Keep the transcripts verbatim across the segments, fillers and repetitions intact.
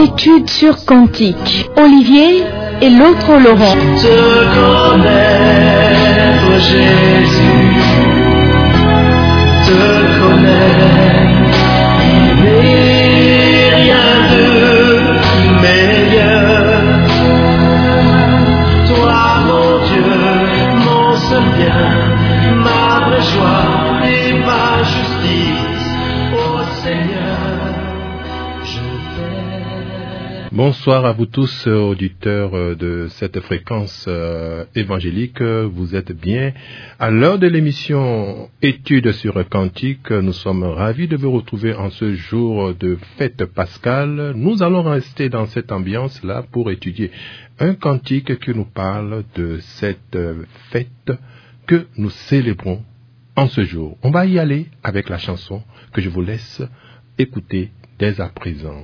Études sur Cantique. Olivier et l'autre Laurent. Te connaître Jésus, te connaître, il n'est rien de meilleur. Toi mon Dieu, mon seul bien, ma vraie joie et ma justice, ô Seigneur. Bonsoir à vous tous, auditeurs de cette fréquence euh, évangélique. Vous êtes bien à l'heure de l'émission Études sur Cantique. Nous sommes ravis de vous retrouver en ce jour de fête pascale. Nous allons rester dans cette ambiance-là pour étudier un cantique qui nous parle de cette fête que nous célébrons en ce jour. On va y aller avec la chanson que je vous laisse écouter dès à présent.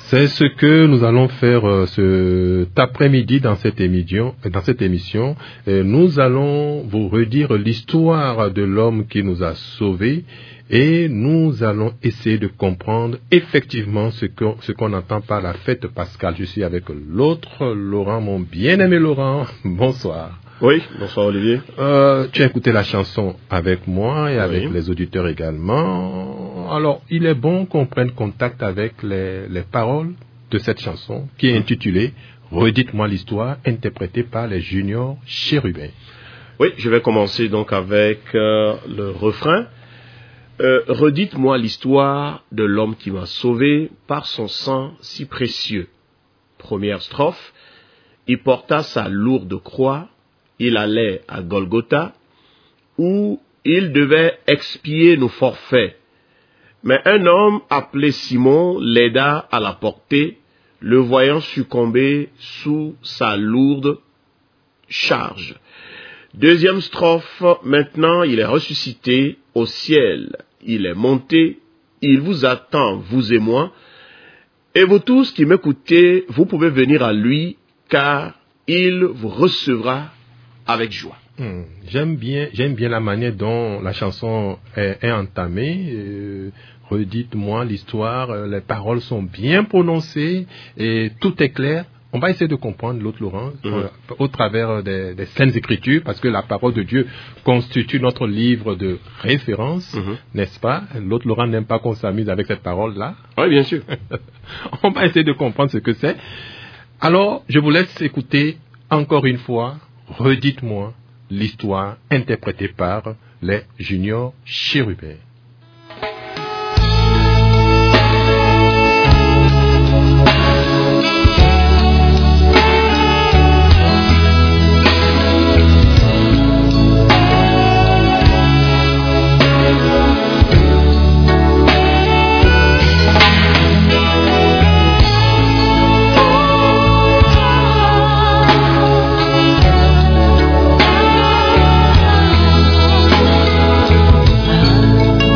C'est ce que nous allons faire euh, cet après-midi dans cette émission. Dans cette émission, Et nous allons vous redire l'histoire de l'homme qui nous a sauvés et nous allons essayer de comprendre effectivement ce qu'on ce qu'on entend par la fête pascale. Je suis avec l'autre Laurent, mon bien-aimé Laurent. Bonsoir. Oui, bonsoir Olivier. Euh, tu as écouté la chanson avec moi et avec Oui. les auditeurs également. Alors, il est bon qu'on prenne contact avec les, les paroles de cette chanson qui est intitulée « Redites-moi l'histoire » interprétée par les juniors chérubins. Oui, je vais commencer donc avec euh, le refrain. Euh, Redites-moi l'histoire de l'homme qui m'a sauvé par son sang si précieux. Première strophe. Il porta sa lourde croix, il allait à Golgotha, où il devait expier nos forfaits. Mais un homme appelé Simon l'aida à la porter, le voyant succomber sous sa lourde charge. Deuxième strophe, maintenant il est ressuscité au ciel, il est monté, il vous attend, vous et moi, et vous tous qui m'écoutez, vous pouvez venir à lui, car il vous recevra avec joie. Hmm. J'aime bien, j'aime bien la manière dont la chanson est, est entamée. Euh, Redites-moi l'histoire, euh, les paroles sont bien prononcées et tout est clair. On va essayer de comprendre l'autre Laurent Mmh. euh, au travers des, des Saintes Écritures, parce que la parole de Dieu constitue notre livre de référence, Mmh. n'est-ce pas? L'autre Laurent n'aime pas qu'on s'amuse avec cette parole-là. Oui, bien sûr. On va essayer de comprendre ce que c'est. Alors, je vous laisse écouter encore une fois. Redites-moi l'histoire interprétée par les juniors chérubins. Redites-moi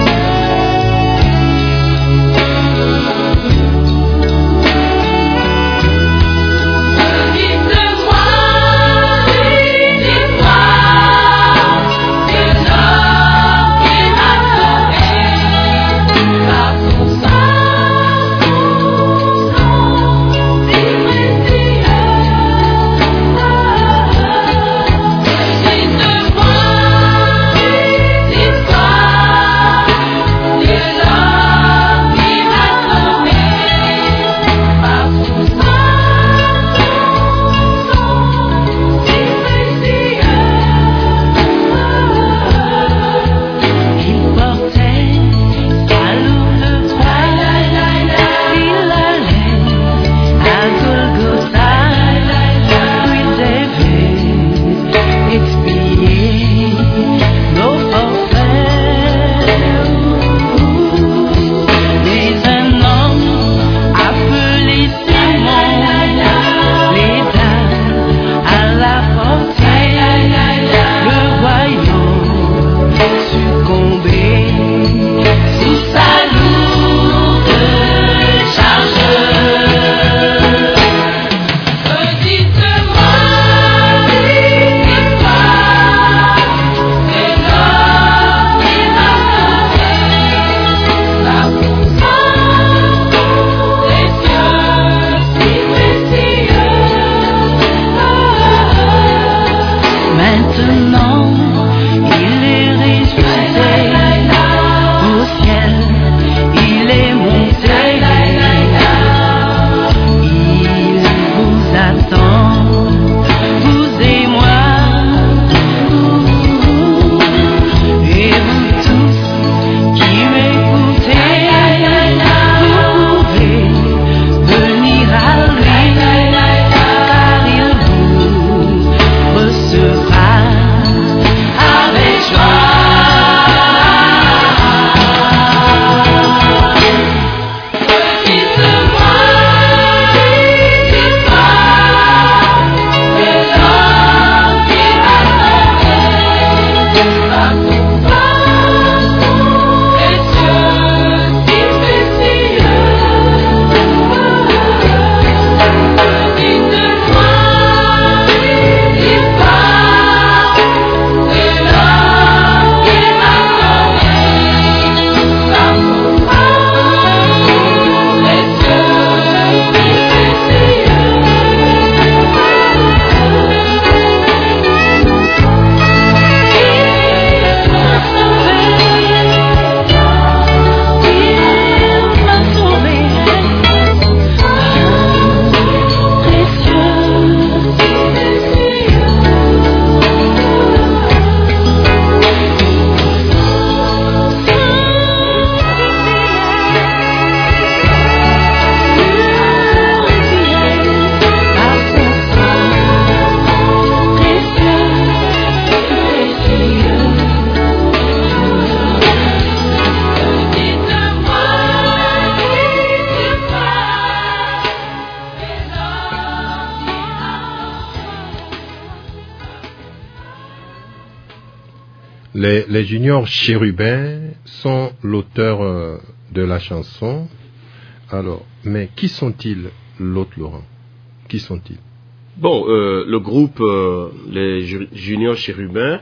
les, les juniors chérubins sont l'auteur euh, de la chanson. Alors, mais qui sont-ils, l'autre Laurent? Qui sont-ils? Bon, euh, le groupe, euh, les ju- juniors chérubins,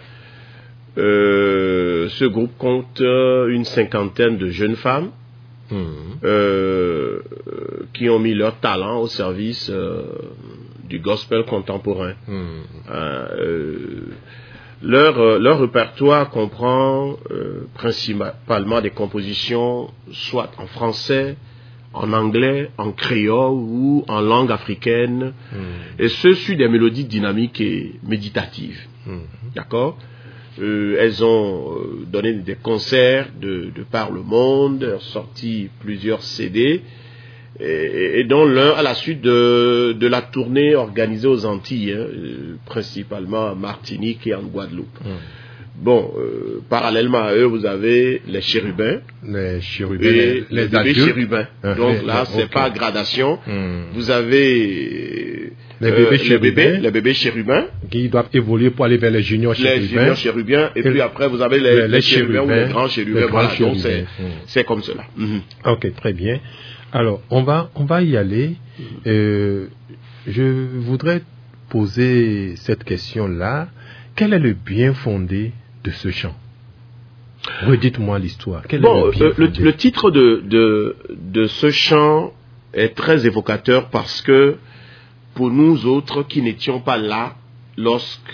euh, ce groupe compte euh, une cinquantaine de jeunes femmes mmh. euh, qui ont mis leur talent au service euh, du gospel contemporain. Mmh. Euh, leur, euh, leur répertoire comprend euh, principalement des compositions soit en français, en anglais, en créole ou en langue africaine, mmh. et ce sur des mélodies dynamiques et méditatives. Mmh. D'accord? Euh, elles ont euh, donné des concerts de, de par le monde, sorti plusieurs C D, et, et dont l'un à la suite de, de la tournée organisée aux Antilles, hein, euh, principalement à Martinique et en Guadeloupe. Mmh. Bon, euh, parallèlement à eux, vous avez les chérubins, les chérubins, et les, les, les bébés chérubins. Ah, Donc les, là, les, c'est okay. pas gradation. Mmh. Vous avez les euh, bébés, les, chérubins, bébés, les bébés chérubins qui doivent évoluer pour aller vers les juniors chérubins. Les juniors chérubins, et, et puis après vous avez les, les, les chérubins, chérubins ou les grands chérubins. Les grands voilà, chérubins. Donc c'est, mmh. c'est comme cela. Mmh. Ok, très bien. Alors, on va, on va y aller. Mmh. Euh, je voudrais poser cette question-là. Quel est le bien fondé de ce chant? Redites-moi l'histoire. Quel bon, est le, euh, le, le titre de, de, de ce chant est très évocateur parce que pour nous autres qui n'étions pas là lorsque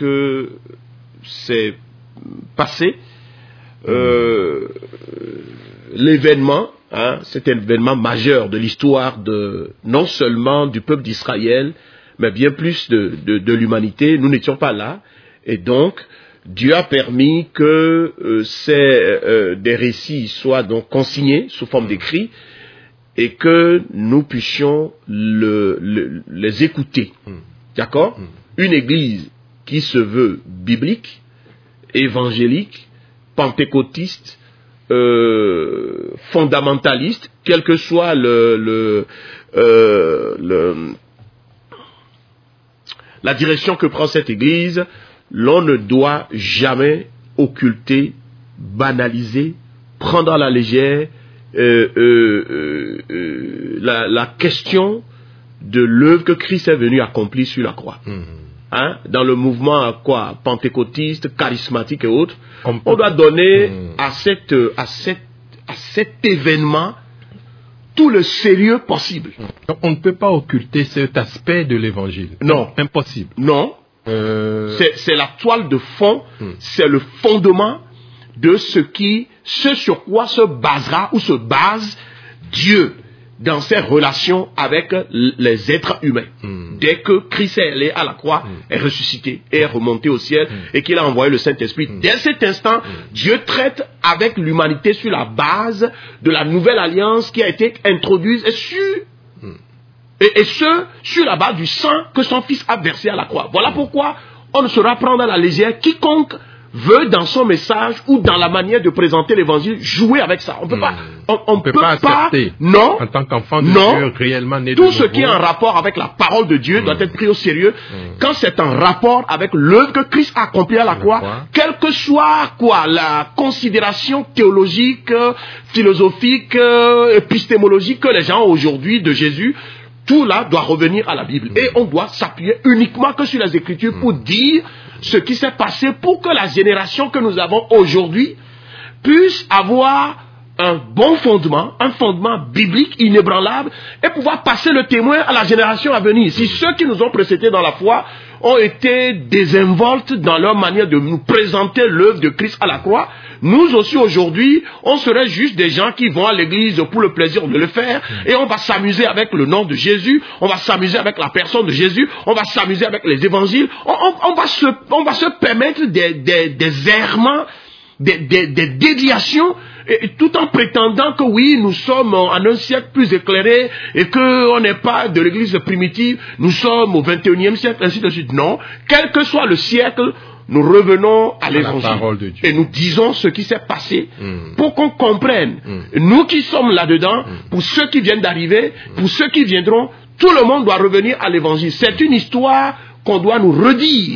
c'est passé, euh, l'événement, hein, cet événement majeur de l'histoire de non seulement du peuple d'Israël, mais bien plus de, de, de l'humanité, nous n'étions pas là, et donc Dieu a permis que euh, ces euh, des récits soient donc consignés sous forme d'écrit et que nous puissions le, le, les écouter. Mm. D'accord? Mm. Une église qui se veut biblique, évangélique, pentecôtiste, euh, fondamentaliste, quel que soit le, le, euh, le, la direction que prend cette église, l'on ne doit jamais occulter, banaliser, prendre à la légère euh, euh, euh, la, la question de l'œuvre que Christ est venu accomplir sur la croix. Mmh. Hein? Dans le mouvement quoi, pentecôtiste, charismatique et autres, on, on doit donner mmh. à, cette, à, cette, à cet événement tout le sérieux possible. Donc, on ne peut pas occulter cet aspect de l'évangile. Non. Impossible. Non. Euh... C'est, c'est la toile de fond, hmm. c'est le fondement de ce qui, ce sur quoi se basera ou se base Dieu dans ses relations avec les êtres humains. Hmm. Dès que Christ est allé à la croix, hmm. est ressuscité, est remonté au ciel hmm. et qu'il a envoyé le Saint-Esprit, hmm. dès cet instant, hmm. Dieu traite avec l'humanité sur la base de la nouvelle alliance qui a été introduite sur Et, et ce, sur la base du sang que son fils a versé à la croix. Voilà pourquoi on ne saura prendre à la légère quiconque veut dans son message ou dans la manière de présenter l'évangile jouer avec ça. On peut mmh. pas, on, on peut, peut pas, pas accepter non, en tant qu'enfant de non, Dieu réellement né de tout nouveau. Ce qui est en rapport avec la parole de Dieu mmh. doit être pris au sérieux mmh. quand c'est en rapport avec l'œuvre que Christ a accomplie à la croix, croix, quelle que soit quoi la considération théologique, philosophique, épistémologique que les gens ont aujourd'hui de Jésus. Tout là doit revenir à la Bible. Mmh. Et on doit s'appuyer uniquement que sur les Écritures mmh. pour dire ce qui s'est passé pour que la génération que nous avons aujourd'hui puisse avoir un bon fondement, un fondement biblique inébranlable et pouvoir passer le témoin à la génération à venir. Si ceux qui nous ont précédés dans la foi ont été désinvoltes dans leur manière de nous présenter l'œuvre de Christ à la croix, nous aussi aujourd'hui, on serait juste des gens qui vont à l'église pour le plaisir de le faire et on va s'amuser avec le nom de Jésus, on va s'amuser avec la personne de Jésus, on va s'amuser avec les évangiles, on, on, on, va, se, on va se permettre des, des, des errements, des, des, des déviations, et, tout en prétendant que oui, nous sommes en un siècle plus éclairé et qu'on n'est pas de l'église primitive, nous sommes au vingt et unième siècle, ainsi de suite. Non, quel que soit le siècle, nous revenons à, à l'évangile et nous disons ce qui s'est passé mmh. pour qu'on comprenne. Mmh. Nous qui sommes là-dedans, mmh. pour ceux qui viennent d'arriver, mmh. pour ceux qui viendront, tout le monde doit revenir à l'évangile. C'est une histoire qu'on doit nous redire. Mmh.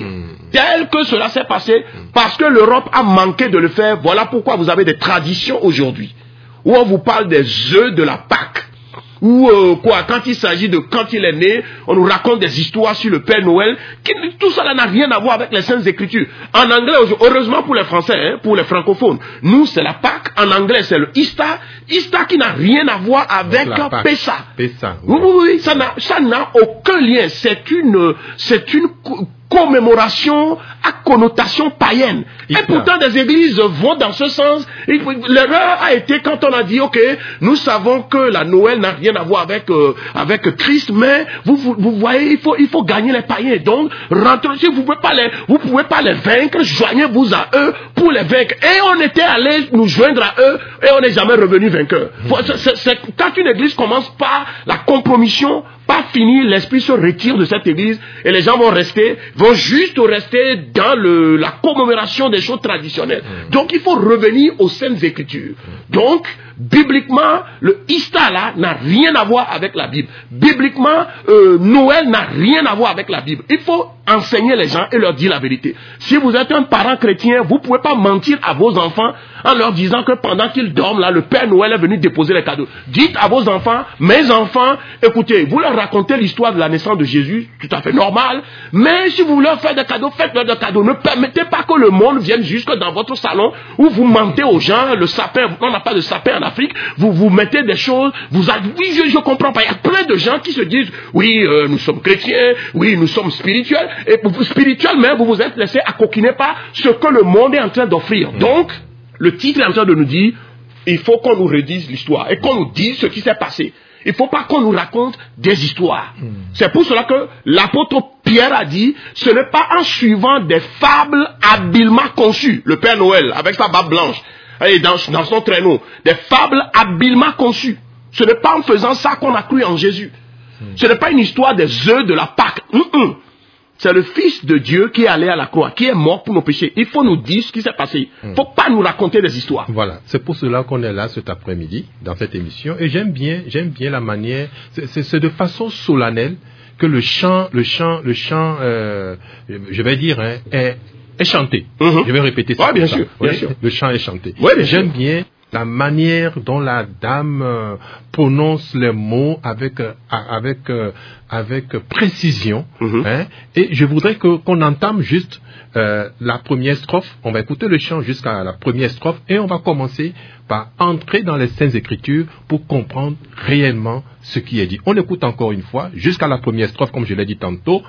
tel que cela s'est passé, parce que l'Europe a manqué de le faire. Voilà pourquoi vous avez des traditions aujourd'hui, où on vous parle des œufs de la Pâque. Ou euh, quoi, quand il s'agit de quand il est né, on nous raconte des histoires sur le Père Noël. Qui, tout cela n'a rien à voir avec les Saintes Écritures. En anglais, heureusement pour les Français, hein, pour les francophones, nous c'est la Pâque. En anglais c'est le Easter. Easter qui n'a rien à voir avec Pessa. Pessa. Oui, oui, oui, ça n'a, ça n'a aucun lien. C'est une, c'est une commémoration à connotation païenne. Easter. Et pourtant des églises vont dans ce sens. L'erreur a été quand on a dit, ok, nous savons que la Noël n'a rien à voir avec euh, avec Christ, mais vous, vous vous voyez, il faut il faut gagner les païens. Donc rentrez, si vous pouvez pas les vous pouvez pas les vaincre, joignez-vous à eux pour les vaincre. Et on était allé nous joindre à eux et on n'est jamais revenu vainqueur. Mmh. C'est, c'est, quand une église commence par la compromission, pas fini, l'esprit se retire de cette église et les gens vont rester, vont juste rester dans le, la commémoration des choses traditionnelles. Mmh. Donc il faut revenir aux Saintes Écritures. Mmh. Donc, bibliquement, le Easter là n'a rien à voir avec la Bible. Bibliquement, euh, Noël n'a rien à voir avec la Bible. Il faut enseigner les gens et leur dire la vérité. Si vous êtes un parent chrétien, vous ne pouvez pas mentir à vos enfants en leur disant que pendant qu'ils dorment là, le Père Noël est venu déposer les cadeaux. Dites à vos enfants, mes enfants, écoutez, vous leur racontez l'histoire de la naissance de Jésus, tout à fait normal, mais si vous voulez leur faire des cadeaux, faites-leur des cadeaux. Ne permettez pas que le monde vienne jusque dans votre salon où vous mentez aux gens, le sapin, on n'a pas de sapin en Afrique, vous vous mettez des choses, vous oui, je, je comprends pas. Il y a plein de gens qui se disent, oui, euh, nous sommes chrétiens, oui, nous sommes spirituels, et spirituellement, vous vous êtes laissé accoquiner par ce que le monde est en train d'offrir. Donc, le titre est en train de nous dire, il faut qu'on nous redise l'histoire et qu'on nous dise ce qui s'est passé. Il ne faut pas qu'on nous raconte des histoires. Mm. C'est pour cela que l'apôtre Pierre a dit, ce n'est pas en suivant des fables habilement conçues, le Père Noël avec sa barbe blanche, et dans, dans son traîneau, des fables habilement conçues. Ce n'est pas en faisant ça qu'on a cru en Jésus. Mm. Ce n'est pas une histoire des œufs de la Pâque. Mm-mm. C'est le Fils de Dieu qui est allé à la croix, qui est mort pour nos péchés. Il faut nous dire ce qui s'est passé. Il ne faut pas nous raconter des histoires. Voilà, c'est pour cela qu'on est là cet après-midi, dans cette émission. Et j'aime bien, j'aime bien la manière, c'est, c'est, c'est de façon solennelle que le chant, le chant, le chant, euh, je vais dire, hein, est, est chanté. Mm-hmm. Je vais répéter ça. Oui, bien sûr, bien sûr. Le chant est chanté. Ouais, bien j'aime sûr. bien la manière dont la dame euh, prononce les mots avec euh, avec euh, avec précision, mm-hmm. hein, et je voudrais que qu'on entame juste euh, la première strophe. On va écouter le chant jusqu'à la première strophe et on va commencer par entrer dans les Saintes Écritures pour comprendre réellement ce qui est dit. On écoute encore une fois jusqu'à la première strophe, comme je l'ai dit tantôt,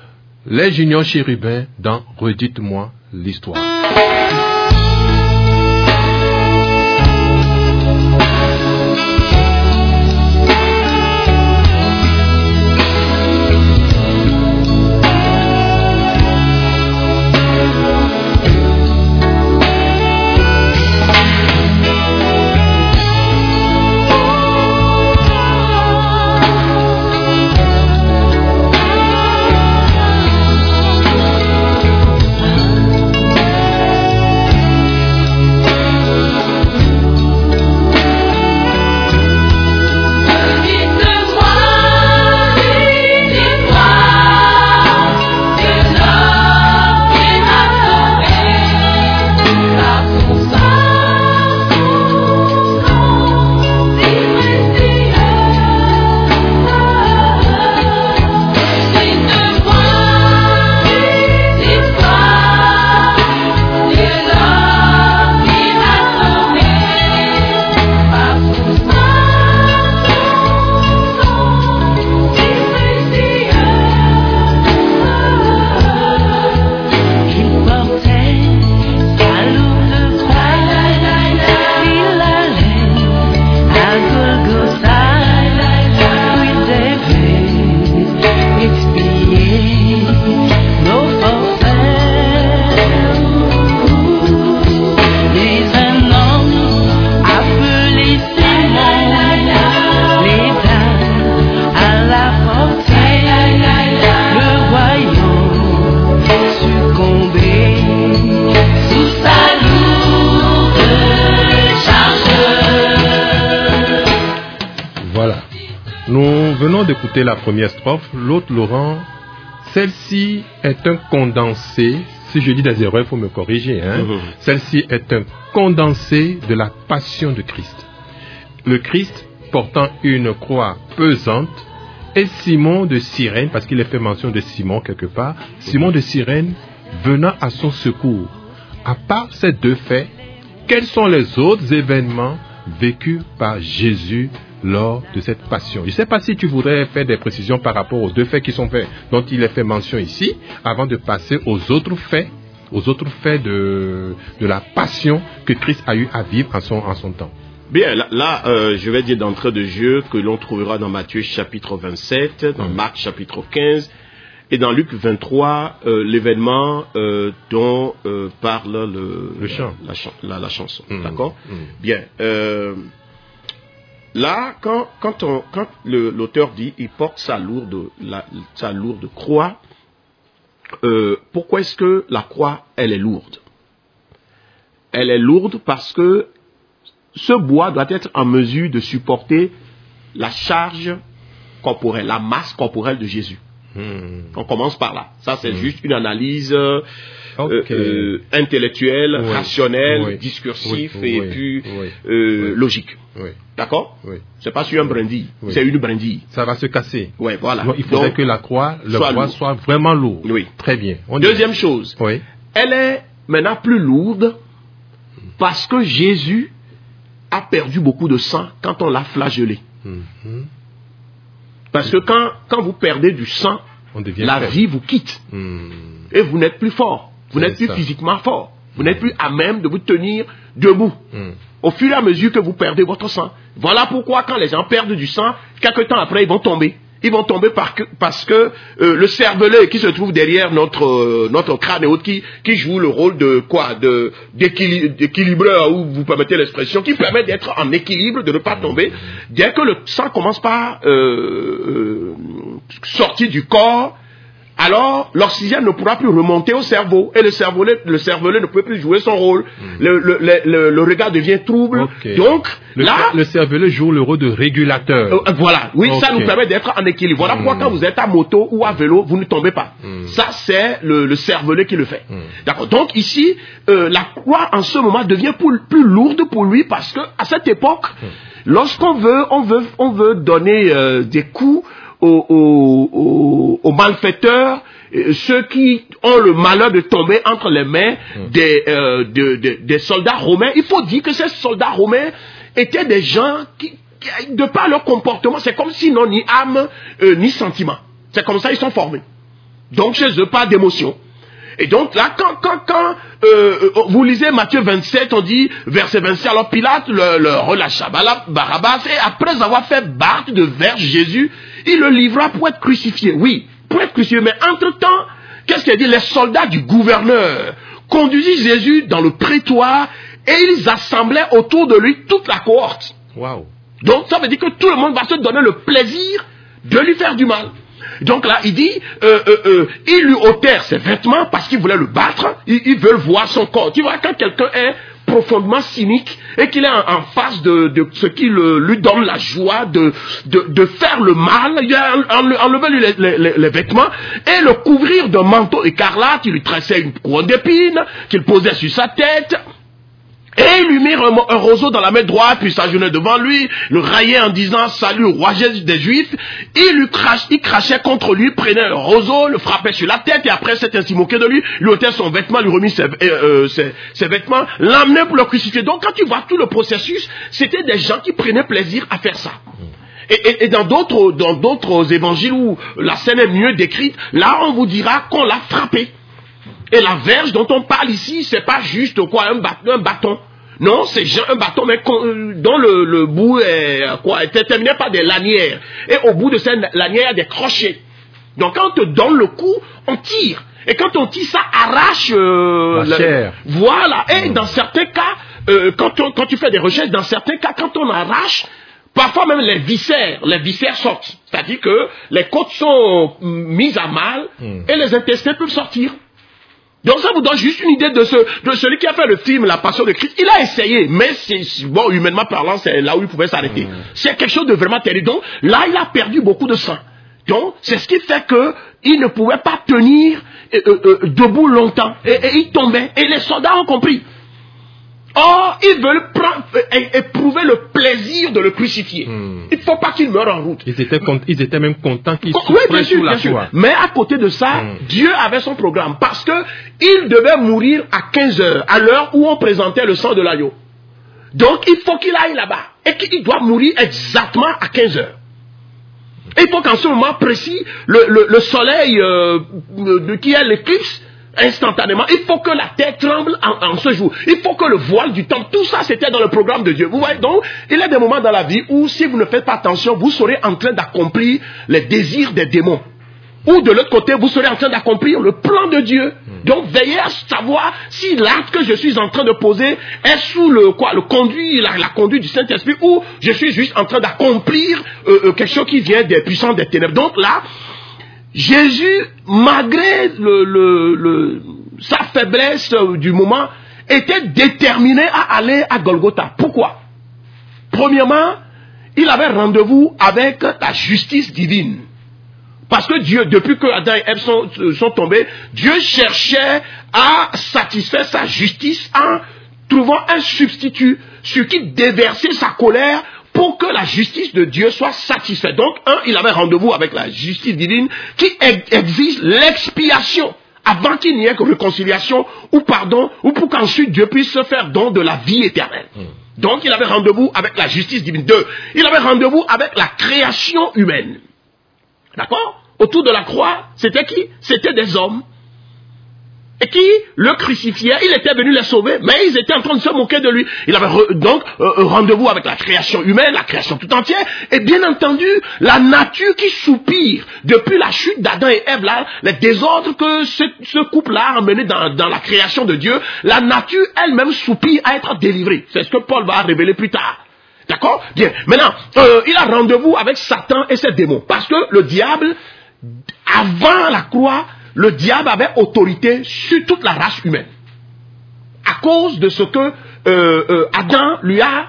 les juniors chérubins dans Redites-moi l'histoire. D'écouter la première strophe, l'autre Laurent celle-ci est un condensé, si je dis des erreurs, il faut me corriger, hein. Mm-hmm. Celle-ci est un condensé de la passion de Christ. Le Christ portant une croix pesante, et Simon de Cyrène, parce qu'il est fait mention de Simon quelque part, Simon de Cyrène venant à son secours. À part ces deux faits, quels sont les autres événements vécus par Jésus lors de cette passion? Je ne sais pas si tu voudrais faire des précisions par rapport aux deux faits qui sont faits, dont il est fait mention ici, avant de passer aux autres faits, aux autres faits de, de la passion que Christ a eu à vivre en son, en son temps. Bien, là, là euh, je vais dire d'entrée de jeu que l'on trouvera dans Matthieu chapitre vingt-sept, dans mmh. Marc chapitre quinze, et dans Luc vingt-trois, euh, l'événement euh, dont euh, parle le, le chant. La, la, la chanson. Mmh. D'accord mmh. Bien. Euh, là, quand, quand, on, quand le, l'auteur dit il porte sa lourde, la, sa lourde croix, euh, pourquoi est-ce que la croix, elle est lourde? Elle est lourde parce que ce bois doit être en mesure de supporter la charge corporelle, la masse corporelle de Jésus. Hmm. On commence par là. Ça, c'est hmm. juste une analyse euh, okay. euh, intellectuelle, oui. rationnelle, oui. discursive oui. et oui. puis oui. Euh, oui. logique. Oui. D'accord oui. C'est pas sur un brindille, oui. c'est une brindille. Ça va se casser. Ouais, voilà. Donc, il faudrait Donc, que la croix, le soit bois lourd. soit vraiment lourd. Oui. Très bien. On Deuxième dit. chose, oui. elle est maintenant plus lourde parce que Jésus a perdu beaucoup de sang quand on l'a flagellé. Mm-hmm. Parce que quand, quand vous perdez du sang, la faible. vie vous quitte. Mm. Et vous n'êtes plus fort. Vous C'est n'êtes plus ça. physiquement fort. Vous mm. n'êtes plus à même de vous tenir debout. Mm. Au fur et à mesure que vous perdez votre sang. Voilà pourquoi quand les gens perdent du sang, quelques temps après, ils vont tomber. Ils vont tomber par que, parce que euh, le cervelet qui se trouve derrière notre euh, notre crâne et autres, qui qui joue le rôle de quoi, de d'équili- d'équilibreur, ou vous permettez l'expression, qui permet d'être en équilibre, de ne pas tomber. Dès que le sang commence par euh, euh, sortir du corps, alors l'oxygène ne pourra plus remonter au cerveau et le cervelet, le cervelet ne peut plus jouer son rôle. Mmh. Le, le, le, le, le regard devient trouble. Okay. Donc le, là, le cervelet joue le rôle de régulateur. Euh, voilà, oui, okay. ça nous permet d'être en équilibre. Voilà mmh. pourquoi quand vous êtes à moto ou à vélo, vous ne tombez pas. Mmh. Ça, c'est le, le cervelet qui le fait. Mmh. D'accord. Donc ici, euh, la croix en ce moment devient plus, plus lourde pour lui parce que à cette époque, mmh. lorsqu'on veut, on veut, on veut donner euh, des coups Aux, aux, aux, aux malfaiteurs, euh, ceux qui ont le malheur de tomber entre les mains mmh. des, euh, de, de, des soldats romains. Il faut dire que ces soldats romains étaient des gens qui, qui de par leur comportement, c'est comme s'ils n'ont ni âme euh, ni sentiment. C'est comme ça ils sont formés. Donc chez eux, pas d'émotion. Et donc là, quand, quand, quand euh, vous lisez Matthieu vingt-sept, on dit, verset vingt-sept, alors Pilate le, le relâcha Barabbas, et après avoir fait battre de verge Jésus, il le livra pour être crucifié. Oui, pour être crucifié. Mais entre-temps, qu'est-ce qu'il dit? Les soldats du gouverneur conduisirent Jésus dans le prétoire et ils assemblaient autour de lui toute la cohorte. Wow. Donc ça veut dire que tout le monde va se donner le plaisir de lui faire du mal. Donc là, il dit, euh, euh, euh, ils lui ôtèrent ses vêtements parce qu'ils voulaient le battre. Ils, ils veulent voir son corps. Tu vois, quand quelqu'un est profondément cynique et qu'il est en, en face de, de ce qui le, lui donne la joie de, de, de faire le mal, il a enlevé lui les, les, les vêtements et le couvrir d'un manteau écarlate. Il lui tressait une couronne d'épines qu'il posait sur sa tête. Et il lui mit un, un roseau dans la main droite, puis s'agenouillait devant lui, le raillait en disant « Salut, roi des Juifs ». Il lui crache, il crachait contre lui, prenait le roseau, le frappait sur la tête, et après s'était ainsi moqué de lui, lui ôtait son vêtement, lui remit ses, euh, ses, ses vêtements, l'emmenait pour le crucifier. Donc quand tu vois tout le processus, c'était des gens qui prenaient plaisir à faire ça. Et, et, et dans d'autres, dans d'autres évangiles où la scène est mieux décrite, là on vous dira qu'on l'a frappé. Et la verge dont on parle ici, c'est pas juste quoi, un bâton. Un bâton. Non, c'est un bâton, mais dont le, le bout est, quoi, est terminé par des lanières. Et au bout de cette lanière, il y a des crochets. Donc quand on te donne le coup, on tire. Et quand on tire, ça arrache euh, la chair. Le, voilà. Et mmh. dans certains cas, euh, quand, on, quand tu fais des recherches, dans certains cas, quand on arrache, parfois même les viscères, les viscères sortent. C'est-à-dire que les côtes sont mises à mal mmh. et les intestins peuvent sortir. Donc ça vous donne juste une idée de, ce, de celui qui a fait le film La Passion de Christ. Il a essayé, mais c'est, bon, humainement parlant, c'est là où il pouvait s'arrêter. Mmh. C'est quelque chose de vraiment terrible. Donc là, il a perdu beaucoup de sang. Donc, c'est ce qui fait qu'il ne pouvait pas tenir euh, euh, debout longtemps. Et, et il tombait. Et les soldats ont compris. Or, ils veulent prendre, euh, éprouver le plaisir de le crucifier. Hmm. Il ne faut pas qu'il meure en route. Ils étaient, ils étaient même contents qu'il oui, bien sûr, bien sûr. Mais à côté de ça, hmm. Dieu avait son programme. Parce qu'il devait mourir à quinze heures, à l'heure où on présentait le sang de l'agneau. Donc, il faut qu'il aille là-bas. Et qu'il doit mourir exactement à quinze heures. Il faut qu'en ce moment précis, le, le, le soleil euh, de, qui est l'éclipse, instantanément, il faut que la terre tremble en, en ce jour. Il faut que le voile du temple, tout ça c'était dans le programme de Dieu. Vous voyez, donc, il y a des moments dans la vie où si vous ne faites pas attention, vous serez en train d'accomplir les désirs des démons. Ou de l'autre côté, vous serez en train d'accomplir le plan de Dieu. Donc, veillez à savoir si l'acte que je suis en train de poser est sous le quoi, le conduit, la, la conduite du Saint-Esprit, ou je suis juste en train d'accomplir euh, euh, quelque chose qui vient des puissants des ténèbres. Donc là, Jésus, malgré le, le, le, sa faiblesse du moment, était déterminé à aller à Golgotha. Pourquoi? Premièrement, il avait rendez-vous avec la justice divine. Parce que Dieu, depuis que Adam et Ève sont, sont tombés, Dieu cherchait à satisfaire sa justice en trouvant un substitut sur qui déverser sa colère pour que la justice de Dieu soit satisfaite. Donc, un, il avait rendez-vous avec la justice divine qui exige l'expiation avant qu'il n'y ait que réconciliation ou pardon, ou pour qu'ensuite Dieu puisse se faire don de la vie éternelle. Mmh. Donc, il avait rendez-vous avec la justice divine. Deux, il avait rendez-vous avec la création humaine. D'accord? Autour de la croix, c'était qui? C'était des hommes. Et qui le crucifiaient, il était venu les sauver, mais ils étaient en train de se moquer de lui. Il avait re, donc euh, rendez-vous avec la création humaine, la création tout entière, et bien entendu, la nature qui soupire depuis la chute d'Adam et Ève, là, les désordres que ce, ce couple-là a emmené dans, dans la création de Dieu, la nature elle-même soupire à être délivrée. C'est ce que Paul va révéler plus tard. D'accord? Bien. Maintenant, euh, il a rendez-vous avec Satan et ses démons, parce que le diable, avant la croix, le diable avait autorité sur toute la race humaine. À cause de ce que euh, euh, Adam lui a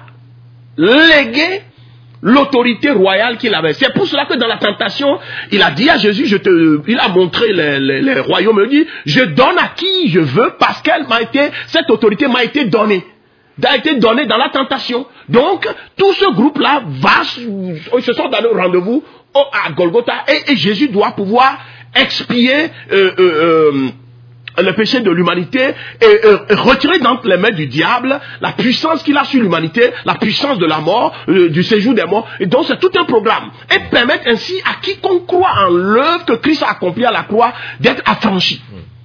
légué l'autorité royale qu'il avait. C'est pour cela que dans la tentation, il a dit à Jésus, je te, il a montré les, les, les royaumes, il dit, je donne à qui je veux parce qu'elle m'a été, cette autorité m'a été donnée. A été donnée dans la tentation. Donc, tout ce groupe-là va, ils se sont donné rendez-vous à Golgotha et, et Jésus doit pouvoir expier euh, euh, euh, le péché de l'humanité et euh, retirer d'entre les mains du diable la puissance qu'il a sur l'humanité, la puissance de la mort, euh, du séjour des morts. Et donc c'est tout un programme. Et permettre ainsi à quiconque croit en l'œuvre que Christ a accomplie à la croix d'être affranchi.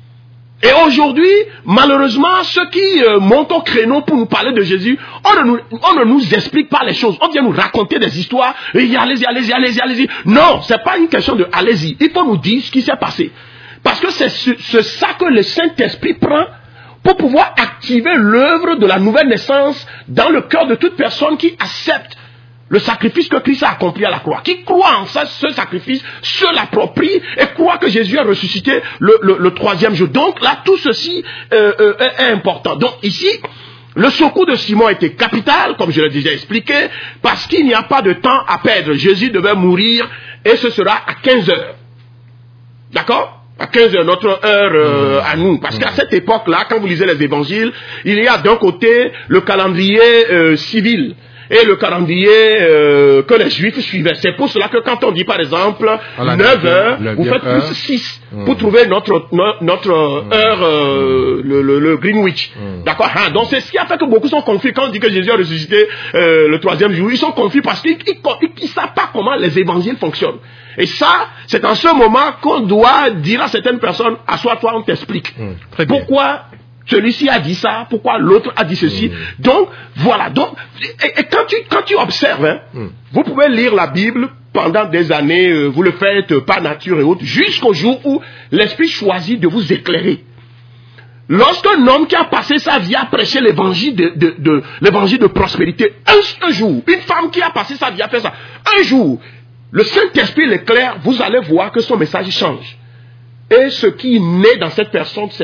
Et aujourd'hui, malheureusement, ceux qui euh, montent au créneau pour nous parler de Jésus, on ne, nous, on ne nous explique pas les choses. On vient nous raconter des histoires. Et allez-y, allez-y, allez-y, allez-y. Non, c'est pas une question de allez-y. Il faut nous dire ce qui s'est passé. Parce que c'est ce, ça que le Saint-Esprit prend pour pouvoir activer l'œuvre de la nouvelle naissance dans le cœur de toute personne qui accepte le sacrifice que Christ a accompli à la croix, qui croit en ça, ce sacrifice, se l'approprie et croit que Jésus a ressuscité le, le, le troisième jour. Donc là, tout ceci euh, euh, est important. Donc ici, le secours de Simon était capital, comme je l'ai déjà expliqué, parce qu'il n'y a pas de temps à perdre. Jésus devait mourir et ce sera à quinze heures. D'accord? À quinze heures, notre heure euh, à nous. Parce qu'à cette époque-là, quand vous lisez les évangiles, il y a d'un côté le calendrier euh, civil et le calendrier euh, que les Juifs suivaient. C'est pour cela que quand on dit par exemple neuf heures, vous faites plus six mmh. pour trouver notre, notre, notre mmh. heure, euh, le, le, le Greenwich. Mmh. D'accord hein? Donc c'est ce qui a fait que beaucoup sont confus quand on dit que Jésus a ressuscité euh, le troisième jour. Ils sont confus parce qu'ils ne savent pas comment les évangiles fonctionnent. Et ça, c'est en ce moment qu'on doit dire à certaines personnes, assois-toi, on t'explique. Mmh. Pourquoi celui-ci a dit ça, pourquoi l'autre a dit ceci. Mmh. Donc, voilà. Donc, et, et quand, tu, quand tu observes, hein, mmh. vous pouvez lire la Bible pendant des années, euh, vous le faites euh, par nature et autres, jusqu'au jour où l'Esprit choisit de vous éclairer. Lorsqu'un homme qui a passé sa vie à prêcher l'évangile de, de, de, l'évangile de prospérité, un, un jour, une femme qui a passé sa vie à faire ça, un jour, le Saint-Esprit l'éclaire, vous allez voir que son message change. Et ce qui naît dans cette personne, c'est la passion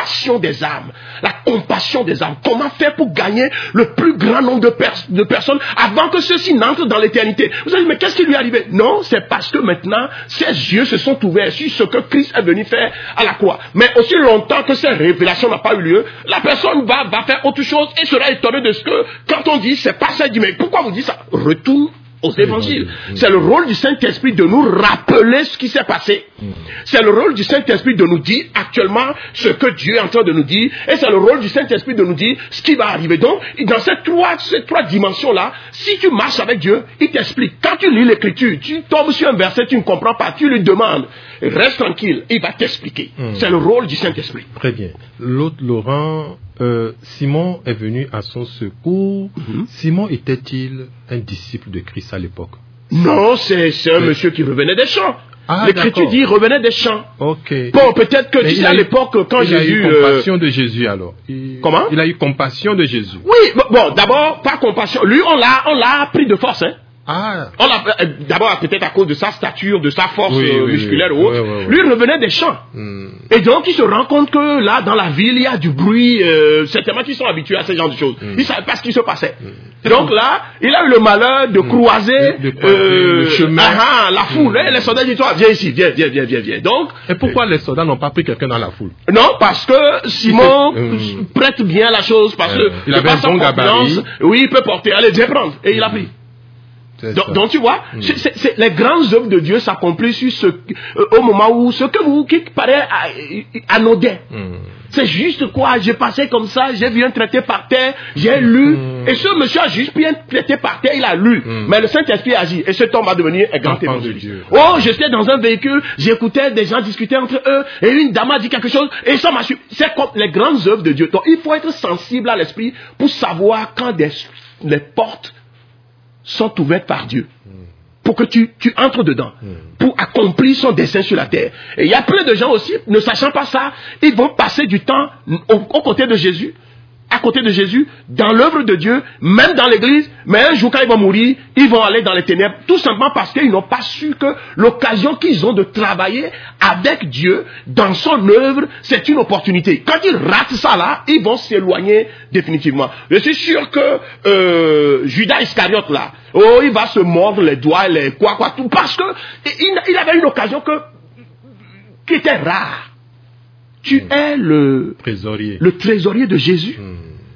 compassion des âmes. La compassion des âmes. Comment faire pour gagner le plus grand nombre de, pers- de personnes avant que ceux-ci n'entrent dans l'éternité? Vous allez dire, mais qu'est-ce qui lui est arrivé? Non, c'est parce que maintenant, ses yeux se sont ouverts sur ce que Christ est venu faire à la croix. Mais aussi longtemps que cette révélation n'a pas eu lieu, la personne va, va faire autre chose et sera étonnée de ce que, quand on dit, c'est pas ça, il dit, mais pourquoi vous dites ça? Retourne aux évangiles. C'est le rôle du Saint-Esprit de nous rappeler ce qui s'est passé. C'est le rôle du Saint-Esprit de nous dire actuellement ce que Dieu est en train de nous dire. Et c'est le rôle du Saint-Esprit de nous dire ce qui va arriver. Donc, dans ces trois, ces trois dimensions-là, si tu marches avec Dieu, il t'explique. Quand tu lis l'Écriture, tu tombes sur un verset, tu ne comprends pas, tu lui demandes. Reste tranquille, il va t'expliquer. Mmh. C'est le rôle du Saint-Esprit. Très bien. L'autre Laurent, euh, Simon est venu à son secours. Mmh. Simon était-il un disciple de Christ à l'époque? Non, c'est, c'est un oui. monsieur qui revenait des champs. Ah, L'Écriture dit revenait des champs. Ok. Bon, peut-être que tu sais, à l'époque, quand il Jésus... Il a eu compassion euh... de Jésus alors. Il... Comment? Il a eu compassion de Jésus. Oui, bon, bon d'abord, pas compassion. Lui, on l'a, on l'a pris de force, hein. Ah. On l'a, d'abord, peut-être à cause de sa stature, de sa force oui, euh, oui, musculaire oui, ou autre. oui, oui, oui. Lui revenait des champs. Hmm. Et donc, il se rend compte que là, dans la ville, il y a du bruit. Euh, certainement qu'ils sont habitués à ce genre de choses. Hmm. Ils ne savaient pas ce qui se passait. Hmm. Donc là, il a eu le malheur de hmm. croiser, de, de croiser euh, le chemin. Ah, la foule. Hmm. Et les soldats disent, toi, viens ici, viens, viens, viens, viens, viens. Donc, et pourquoi euh, les soldats n'ont pas pris quelqu'un dans la foule? Non, parce que Simon hmm. prête bien la chose. Parce euh, que il avait un bon gabarit. Oui, il peut porter. Allez, viens prendre. Et il a pris. Donc, donc tu vois, mmh. c'est, c'est, c'est, les grandes œuvres de Dieu s'accomplissent sur ce, euh, au moment où ce que vous qui paraît anodin. Mmh. C'est juste quoi, j'ai passé comme ça, j'ai vu un traité par terre, j'ai lu, mmh. et ce monsieur a juste pris un traité par terre, il a lu. Mmh. Mais le Saint-Esprit agit, et cet homme va devenir un grand évangéliste. Oh, j'étais dans un véhicule, j'écoutais des gens discuter entre eux, et une dame a dit quelque chose, et ça m'a su. C'est comme les grandes œuvres de Dieu. Donc il faut être sensible à l'esprit pour savoir quand des, les portes sont ouvertes par Dieu pour que tu, tu entres dedans, pour accomplir son dessein sur la terre. Et il y a plein de gens aussi, ne sachant pas ça, ils vont passer du temps aux, aux côtés de Jésus, à côté de Jésus, dans l'œuvre de Dieu, même dans l'église, mais un jour quand ils vont mourir, ils vont aller dans les ténèbres, tout simplement parce qu'ils n'ont pas su que l'occasion qu'ils ont de travailler avec Dieu dans son œuvre, c'est une opportunité. Quand ils ratent ça là, ils vont s'éloigner définitivement. Je suis sûr que euh, Judas Iscariote là, oh, il va se mordre les doigts, les quoi, quoi, tout, parce que il, il avait une occasion que, qui était rare. Tu mmh. es le trésorier. le trésorier de Jésus. Mmh.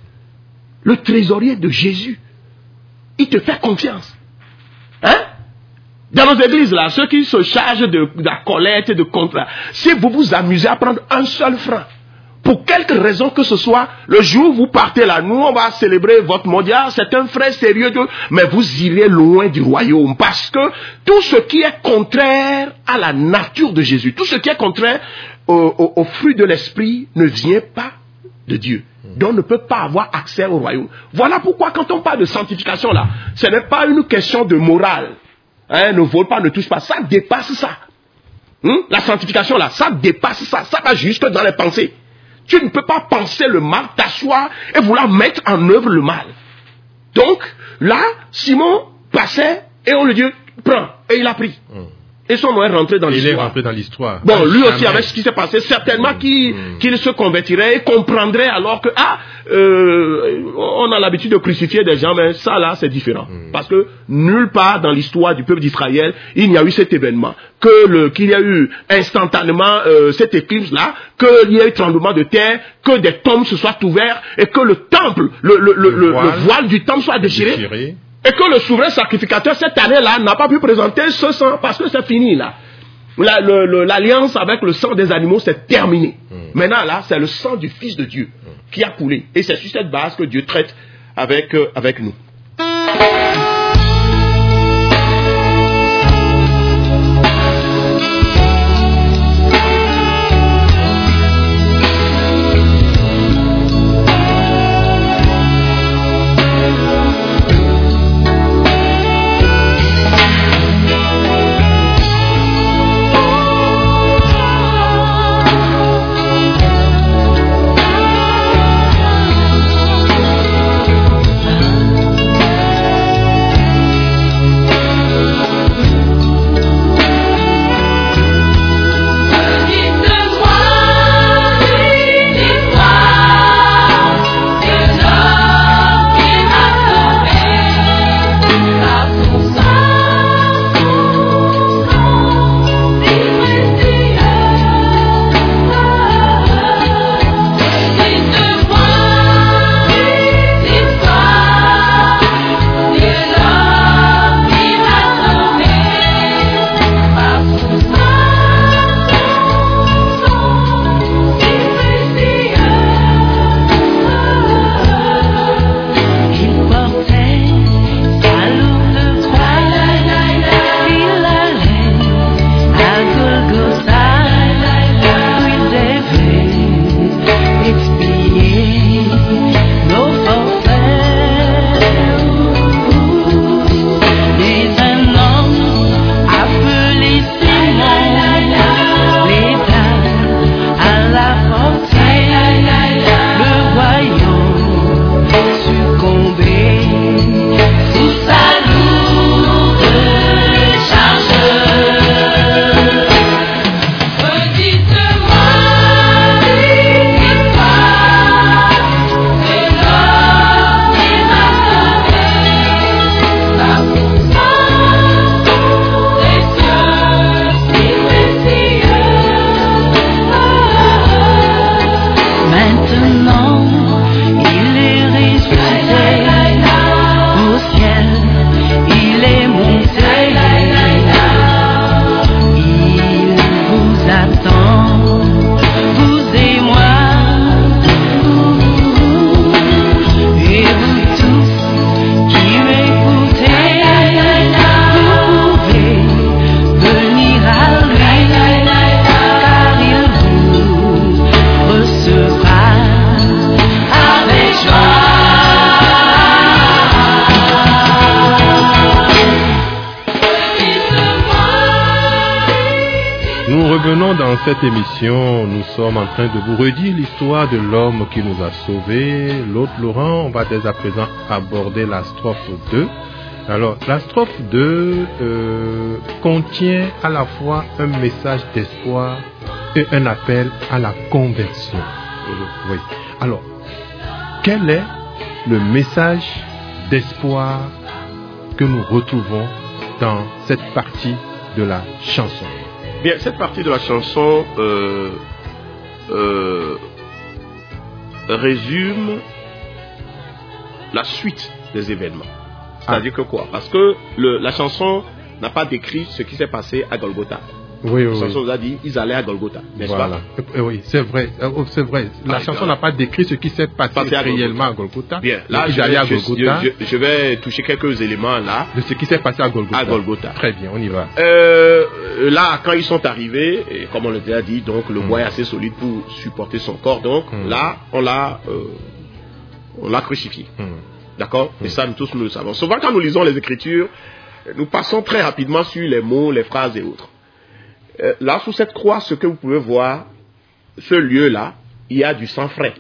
Le trésorier de Jésus. Il te fait confiance. Hein? Dans nos églises, là, ceux qui se chargent de, de la collecte et de contrat, si vous vous amusez à prendre un seul franc, pour quelque raison que ce soit, le jour où vous partez là, nous on va célébrer votre mondial, c'est un frère sérieux, mais vous irez loin du royaume, parce que tout ce qui est contraire à la nature de Jésus, tout ce qui est contraire au, au, au fruit de l'esprit ne vient pas de Dieu. Donc on ne peut pas avoir accès au royaume. Voilà pourquoi quand on parle de sanctification là, ce n'est pas une question de morale. Hein, ne vole pas, ne touche pas, ça dépasse ça. Hum? La sanctification là, ça dépasse ça, ça va jusque dans les pensées. Tu ne peux pas penser le mal, t'asseoir et vouloir mettre en œuvre le mal. Donc, là, Simon passait et on lui dit, prends. Et il a pris. Mm. Et son nom est rentré dans il l'histoire. Il est rentré dans l'histoire. Bon, ah, lui jamais. aussi, avec ce qui s'est passé, certainement mm. qu'il, mm. qu'il se convertirait et comprendrait alors que, ah, euh, on a l'habitude de crucifier des gens, mais ça là, c'est différent. Mm. Parce que nulle part dans l'histoire du peuple d'Israël, il n'y a eu cet événement. Que le, qu'il y a eu instantanément euh, cette éclipse-là, qu'il y a eu tremblement de terre, que des tombes se soient ouvertes et que le temple, le, le, le, le, voile, le voile du temple soit déchiré. déchiré. Et que le souverain sacrificateur, cette année-là, n'a pas pu présenter ce sang parce que c'est fini là. La, le, le, l'alliance avec le sang des animaux, c'est terminé. Mm. Maintenant là, c'est le sang du Fils de Dieu mm. qui a coulé. Et c'est sur cette base que Dieu traite avec, euh, avec nous. Nous revenons dans cette émission. Nous sommes en train de vous redire l'histoire de l'homme qui nous a sauvés. L'autre Laurent, on va dès à présent aborder la strophe deux. Alors, la strophe deux euh, contient à la fois un message d'espoir et un appel à la conversion. Oui. Alors, quel est le message d'espoir que nous retrouvons dans cette partie de la chanson? Bien, cette partie de la chanson euh, euh, résume la suite des événements. C'est-à-dire ah. que quoi? Parce que le, la chanson n'a pas décrit ce qui s'est passé à Golgotha. Oui, oui. La chanson nous a dit ils allaient à Golgotha, n'est-ce voilà. pas? Oui, c'est vrai. C'est vrai. La ah, chanson n'a pas décrit ce qui s'est passé, passé à réellement à Golgotha. Bien, là, je vais, à Golgotha. Je, je, je vais toucher quelques éléments là. De ce qui s'est passé à Golgotha. À Golgotha. Très bien, on y va. Euh, là, quand ils sont arrivés, et comme on l'a dit, donc le mm. bois est assez solide pour supporter son corps. Donc mm. là, on l'a, euh, on l'a crucifié. Mm. D'accord? Et ça, nous tous nous le savons. Souvent, quand nous lisons les Écritures, nous passons très rapidement sur les mots, les phrases et autres. Euh, là, sous cette croix, ce que vous pouvez voir, ce lieu-là, il y a du sang frais.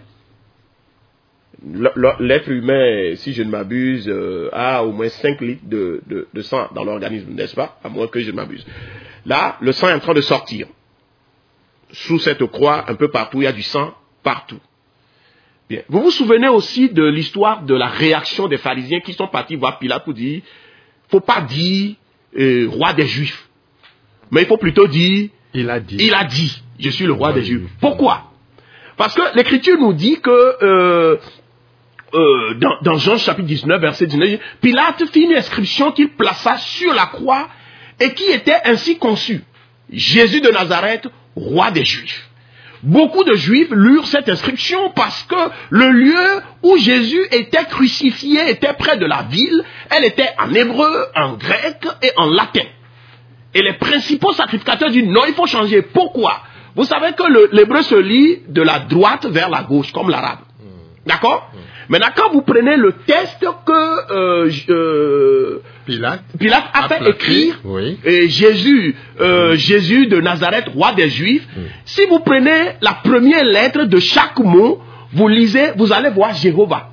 L'être humain, si je ne m'abuse, euh, a au moins cinq litres de, de, de sang dans l'organisme, n'est-ce pas? À moins que je ne m'abuse. Là, le sang est en train de sortir. Sous cette croix, un peu partout, il y a du sang partout. Bien. Vous vous souvenez aussi de l'histoire de la réaction des pharisiens qui sont partis voir Pilate pour dire, faut pas dire euh, roi des Juifs, mais il faut plutôt dire, il a dit, il a dit, je suis le roi des Juifs. Pourquoi? Parce que l'Écriture nous dit que euh, euh, dans, dans Jean chapitre dix-neuf, verset dix-neuf, Pilate fit une inscription qu'il plaça sur la croix et qui était ainsi conçue: Jésus de Nazareth, roi des Juifs. Beaucoup de Juifs lurent cette inscription parce que le lieu où Jésus était crucifié était près de la ville. Elle était en hébreu, en grec et en latin. Et les principaux sacrificateurs disent non, il faut changer. Pourquoi? Vous savez que l'hébreu se lit de la droite vers la gauche, comme l'arabe. D'accord? Maintenant, quand vous prenez le texte que euh, euh, Pilate, Pilate a, a fait placé, écrire, oui. et Jésus, euh, oui. Jésus de Nazareth, roi des Juifs, oui. Si vous prenez la première lettre de chaque mot, vous lisez, vous allez voir Jéhovah.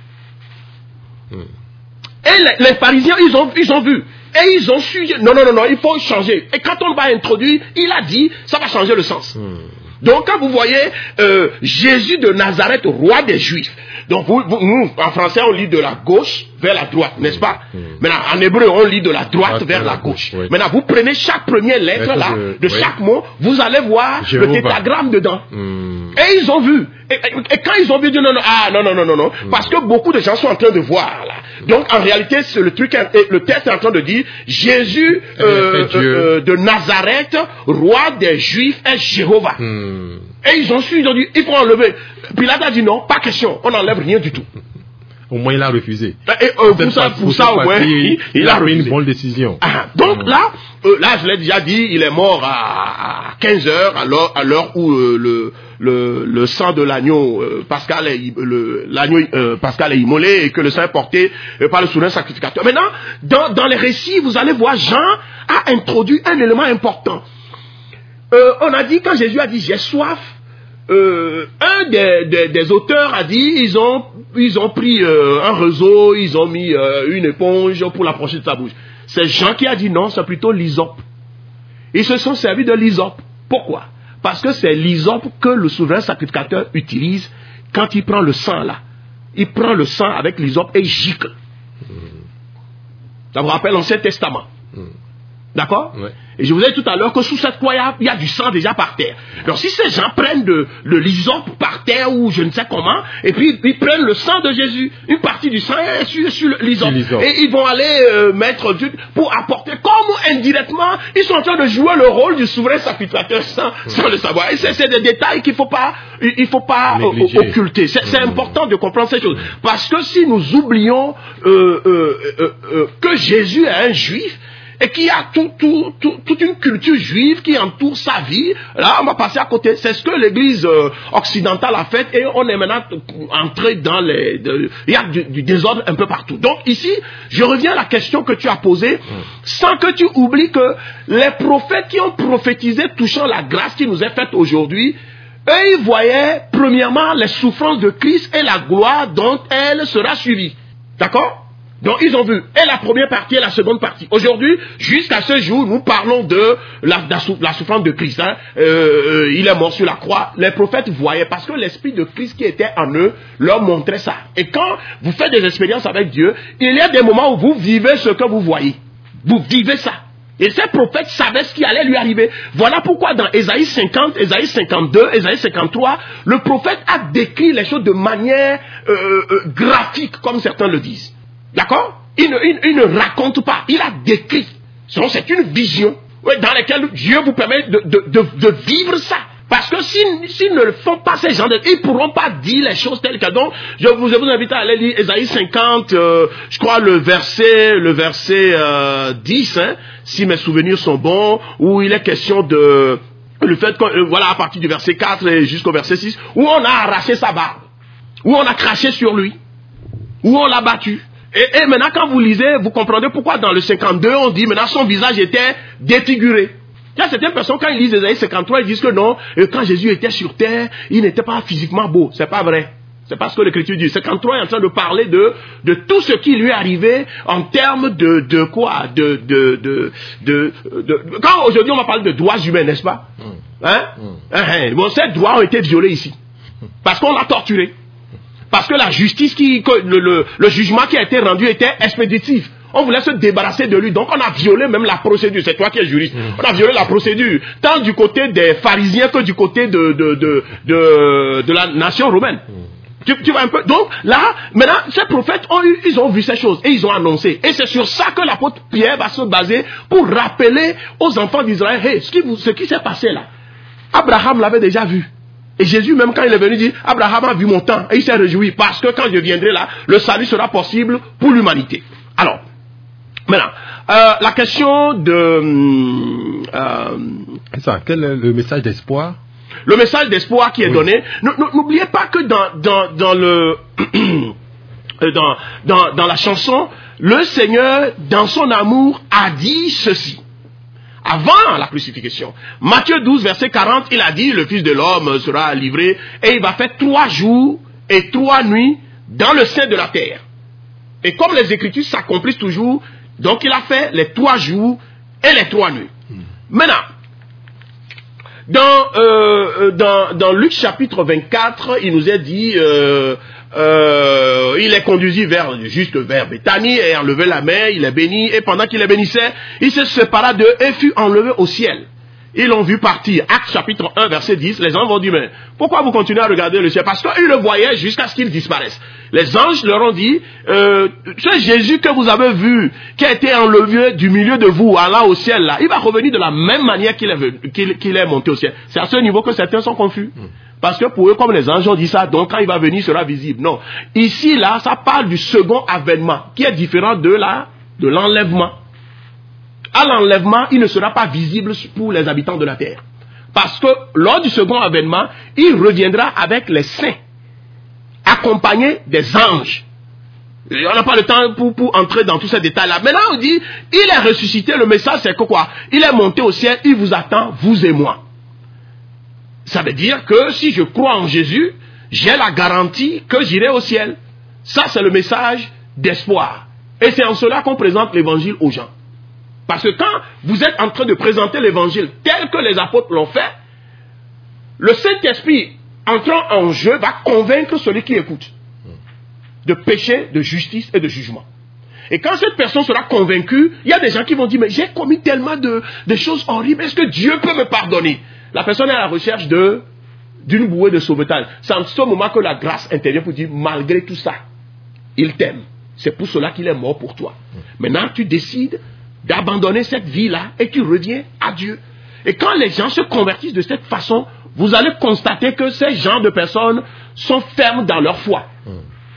Oui. Et les, les pharisiens, ils ont, ils ont vu. Et ils ont su, non, non, non, non, il faut changer. Et quand on va introduire, il a dit, ça va changer le sens. Hmm. Donc quand vous voyez euh, Jésus de Nazareth, roi des Juifs, donc vous, vous, nous, en français, on lit de la gauche vers la droite, mmh, n'est-ce pas? mmh. Maintenant, en hébreu, on lit de la droite vers la gauche. Oui. Maintenant, vous prenez chaque première lettre là, de, de oui. chaque mot, vous allez voir Jéhovah. Le tétragramme dedans. Mmh. Et ils ont vu. Et, et, et quand ils ont vu, ils disent non, non, ah, non, non, non, non, non. Mmh. Parce que beaucoup de gens sont en train de voir là. Donc, en réalité, c'est le truc, le texte est en train de dire, Jésus euh, euh, de Nazareth, roi des Juifs, est Jéhovah. Mmh. Et ils ont su, ils ont dit, il faut enlever. Pilate a dit non, pas question, on n'enlève rien du tout. Au moins, il a refusé. Et, euh, pour ça, pour ça, au moins, il, il, il a, a pris une bonne décision. Ah, donc mmh. là, euh, là, je l'ai déjà dit, il est mort à, à quinze heures, à l'heure, à l'heure où euh, le, le, le sang de l'agneau euh, pascal est, le, l'agneau euh, pascal est immolé et que le sang est porté euh, par le souverain sacrificateur. Maintenant, dans, dans les récits, vous allez voir, Jean a introduit un élément important. Euh, on a dit, quand Jésus a dit, j'ai soif, Euh, un des, des, des auteurs a dit ils ont, ils ont pris euh, un réseau, ils ont mis euh, une éponge pour l'approcher de sa bouche. C'est Jean qui a dit non, c'est plutôt l'hysope. Ils se sont servis de l'hysope. Pourquoi? Parce que c'est l'hysope que le souverain sacrificateur utilise quand il prend le sang là. Il prend le sang avec l'hysope et il gicle. Ça vous rappelle l'Ancien Testament. D'accord? Ouais. Et je vous ai dit tout à l'heure que sous cette croix, il y a du sang déjà par terre. Alors si ces gens prennent de, de l'hysope par terre ou je ne sais comment, et puis ils prennent le sang de Jésus, une partie du sang est sur, sur l'hysope. Et ils vont aller euh, mettre du, pour apporter, comme indirectement, ils sont en train de jouer le rôle du souverain sacrificateur sans, mmh. sans le savoir. Et c'est, c'est des détails qu'il ne faut pas, il faut pas euh, occulter. C'est, c'est mmh. important de comprendre ces choses. Parce que si nous oublions euh, euh, euh, euh, que Jésus est un juif, et qui a tout, tout, tout, toute une culture juive qui entoure sa vie, là on va passer à côté. C'est ce que l'église euh, occidentale a fait et on est maintenant entré dans les... De, il y a du, du désordre un peu partout. Donc ici, je reviens à la question que tu as posée, mmh. sans que tu oublies que les prophètes qui ont prophétisé touchant la grâce qui nous est faite aujourd'hui, eux ils voyaient premièrement les souffrances de Christ et la gloire dont elle sera suivie. D'accord ? Donc ils ont vu et la première partie et la seconde partie. Aujourd'hui, jusqu'à ce jour, nous parlons de la, la, la souffrance de Christ. Hein. Euh, il est mort sur la croix. Les prophètes voyaient parce que l'esprit de Christ qui était en eux leur montrait ça. Et quand vous faites des expériences avec Dieu, il y a des moments où vous vivez ce que vous voyez. Vous vivez ça. Et ces prophètes savaient ce qui allait lui arriver. Voilà pourquoi dans Ésaïe cinquante, Ésaïe cinquante-deux, Ésaïe cinquante-trois, le prophète a décrit les choses de manière euh, euh, graphique, comme certains le disent. D'accord ? Il ne, il, il ne raconte pas, il a décrit. C'est une vision dans laquelle Dieu vous permet de, de, de, de vivre ça. Parce que s'ils, s'ils ne le font pas, ces gens, ils ne pourront pas dire les choses telles que... Donc, je vous, je vous invite à aller lire Ésaïe cinquante, euh, je crois le verset, le verset euh, dix, hein, si mes souvenirs sont bons, où il est question de... Le fait que, euh, voilà, à partir du verset quatre et jusqu'au verset six, où on a arraché sa barbe, où on a craché sur lui, où on l'a battu. Et, et maintenant, quand vous lisez, vous comprenez pourquoi dans le cinquante-deux, on dit maintenant son visage était défiguré. Il y a certaines personnes, quand ils lisent Ésaïe cinquante-trois, ils disent que non, quand Jésus était sur terre, il n'était pas physiquement beau. C'est pas vrai. C'est pas ce que l'Écriture dit. cinquante-trois est en train de parler de, de tout ce qui lui est arrivé en termes de, de quoi de, de, de, de, de, de Quand aujourd'hui on va parler de droits humains, n'est-ce pas? Hein? Mm. Bon, ces droits ont été violés ici. Parce qu'on l'a torturé. Parce que la justice, qui, le, le, le jugement qui a été rendu était expéditif. On voulait se débarrasser de lui. Donc on a violé même la procédure. C'est toi qui es juriste. Mmh. On a violé la procédure. Tant du côté des pharisiens que du côté de, de, de, de, de la nation romaine. Mmh. Tu, tu vois un peu. Donc là, maintenant, ces prophètes ont eu, ils ont vu ces choses et ils ont annoncé. Et c'est sur ça que l'apôtre Pierre va se baser pour rappeler aux enfants d'Israël, hey, ce qui, vous, ce qui s'est passé là, Abraham l'avait déjà vu. Et Jésus, même quand il est venu, dit, Abraham a vu mon temps et il s'est réjoui parce que quand je viendrai là, le salut sera possible pour l'humanité. Alors, maintenant, euh, la question de... Euh, ça, quel est le message d'espoir? Le message d'espoir qui est oui. donné. N'oubliez pas que dans, dans, dans, le, dans, dans, dans la chanson, le Seigneur, dans son amour, a dit ceci. Avant la crucifixion. Matthieu douze, verset quarante, il a dit, le Fils de l'homme sera livré et il va faire trois jours et trois nuits dans le sein de la terre. Et comme les Écritures s'accomplissent toujours, donc il a fait les trois jours et les trois nuits. Hmm. Maintenant, dans, euh, dans, dans Luc chapitre vingt-quatre, il nous est dit... Euh, Euh, il est conduit vers, juste vers Béthanie et a enlevé la main, il est béni, et pendant qu'il les bénissait, il se sépara d'eux et fut enlevé au ciel. Ils l'ont vu partir. Actes chapitre un, verset dix, les anges vont dire, mais pourquoi vous continuez à regarder le ciel? Parce qu'ils le voyaient jusqu'à ce qu'il disparaisse. Les anges leur ont dit, euh, ce Jésus que vous avez vu, qui a été enlevé du milieu de vous, allant au ciel là, il va revenir de la même manière qu'il est, qu'il, qu'il est monté au ciel. C'est à ce niveau que certains sont confus. Mm. Parce que pour eux, comme les anges ont dit ça, donc quand il va venir, il sera visible. Non. Ici, là, ça parle du second avènement, qui est différent de la, de l'enlèvement. À l'enlèvement, il ne sera pas visible pour les habitants de la terre. Parce que lors du second avènement, il reviendra avec les saints, accompagnés des anges. Et on n'a pas le temps pour, pour entrer dans tous ces détails-là. Maintenant, on dit, il est ressuscité, le message c'est que quoi? Il est monté au ciel, il vous attend, vous et moi. Ça veut dire que si je crois en Jésus, j'ai la garantie que j'irai au ciel. Ça, c'est le message d'espoir. Et c'est en cela qu'on présente l'évangile aux gens. Parce que quand vous êtes en train de présenter l'évangile tel que les apôtres l'ont fait, le Saint-Esprit entrant en jeu va convaincre celui qui écoute de péché, de justice et de jugement. Et quand cette personne sera convaincue, il y a des gens qui vont dire, mais j'ai commis tellement de, de choses horribles, est-ce que Dieu peut me pardonner? La personne est à la recherche de, d'une bouée de sauvetage. C'est en ce moment que la grâce intervient pour dire, malgré tout ça, il t'aime. C'est pour cela qu'il est mort pour toi. Maintenant, tu décides d'abandonner cette vie-là et tu reviens à Dieu. Et quand les gens se convertissent de cette façon, vous allez constater que ces genres de personnes sont fermes dans leur foi.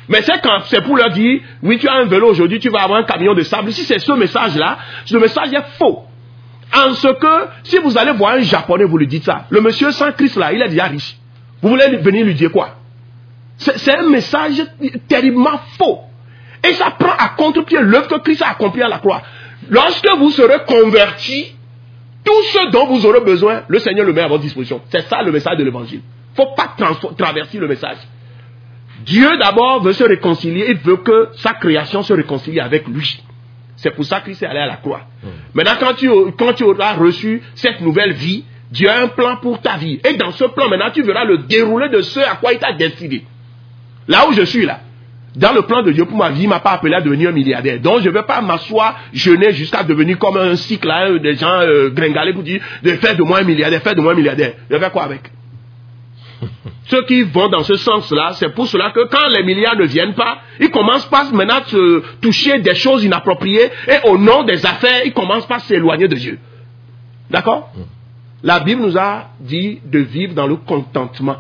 Mais c'est quand c'est pour leur dire, oui, tu as un vélo aujourd'hui, tu vas avoir un camion de sable. Si c'est ce message-là, ce message est faux. En ce que, si vous allez voir un Japonais, vous lui dites ça. Le monsieur sans Christ là, il est déjà riche. Vous voulez venir lui dire quoi? C'est, c'est un message terriblement faux. Et ça prend à contre-pied l'œuvre que Christ a accomplie à la croix. Lorsque vous serez convertis, tout ce dont vous aurez besoin, le Seigneur le met à votre disposition. C'est ça le message de l'évangile. Il ne faut pas trans- traverser le message. Dieu d'abord veut se réconcilier, il veut que sa création se réconcilie avec lui. C'est pour ça que Christ est allé à la croix. Mmh. Maintenant, quand tu, quand tu auras reçu cette nouvelle vie, Dieu a un plan pour ta vie. Et dans ce plan, maintenant, tu verras le déroulé de ce à quoi il t'a destiné. Là où je suis là, dans le plan de Dieu pour ma vie, il ne m'a pas appelé à devenir un milliardaire. Donc, je ne vais pas m'asseoir, jeûner jusqu'à devenir comme un cycle, là, des gens euh, gringalés pour dire, de faire de moi un milliardaire, faire de moi un milliardaire. Je vais faire quoi avec? Ceux qui vont dans ce sens-là, c'est pour cela que quand les milliards ne viennent pas, ils commencent par maintenant à se toucher des choses inappropriées et au nom des affaires, ils commencent par s'éloigner de Dieu. D'accord? La Bible nous a dit de vivre dans le contentement.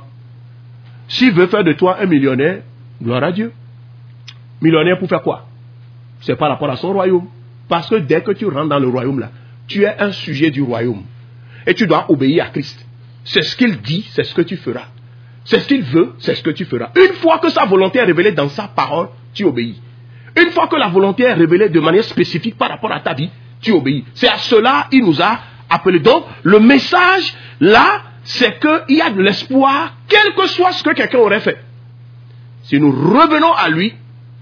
S'il veut faire de toi un millionnaire, gloire à Dieu. Millionnaire pour faire quoi? C'est par rapport à son royaume. Parce que dès que tu rentres dans le royaume là, tu es un sujet du royaume. Et tu dois obéir à Christ. C'est ce qu'il dit, c'est ce que tu feras. C'est ce qu'il veut, c'est ce que tu feras. Une fois que sa volonté est révélée dans sa parole, tu obéis. Une fois que la volonté est révélée de manière spécifique par rapport à ta vie, tu obéis. C'est à cela qu'il nous a appelés. Donc, le message, là, c'est qu'il y a de l'espoir, quel que soit ce que quelqu'un aurait fait. Si nous revenons à lui,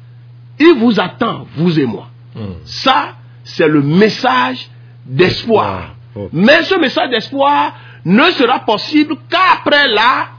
il vous attend, vous et moi. Mmh. Ça, c'est le message d'espoir. Oh. Mais ce message d'espoir ne sera possible qu'après la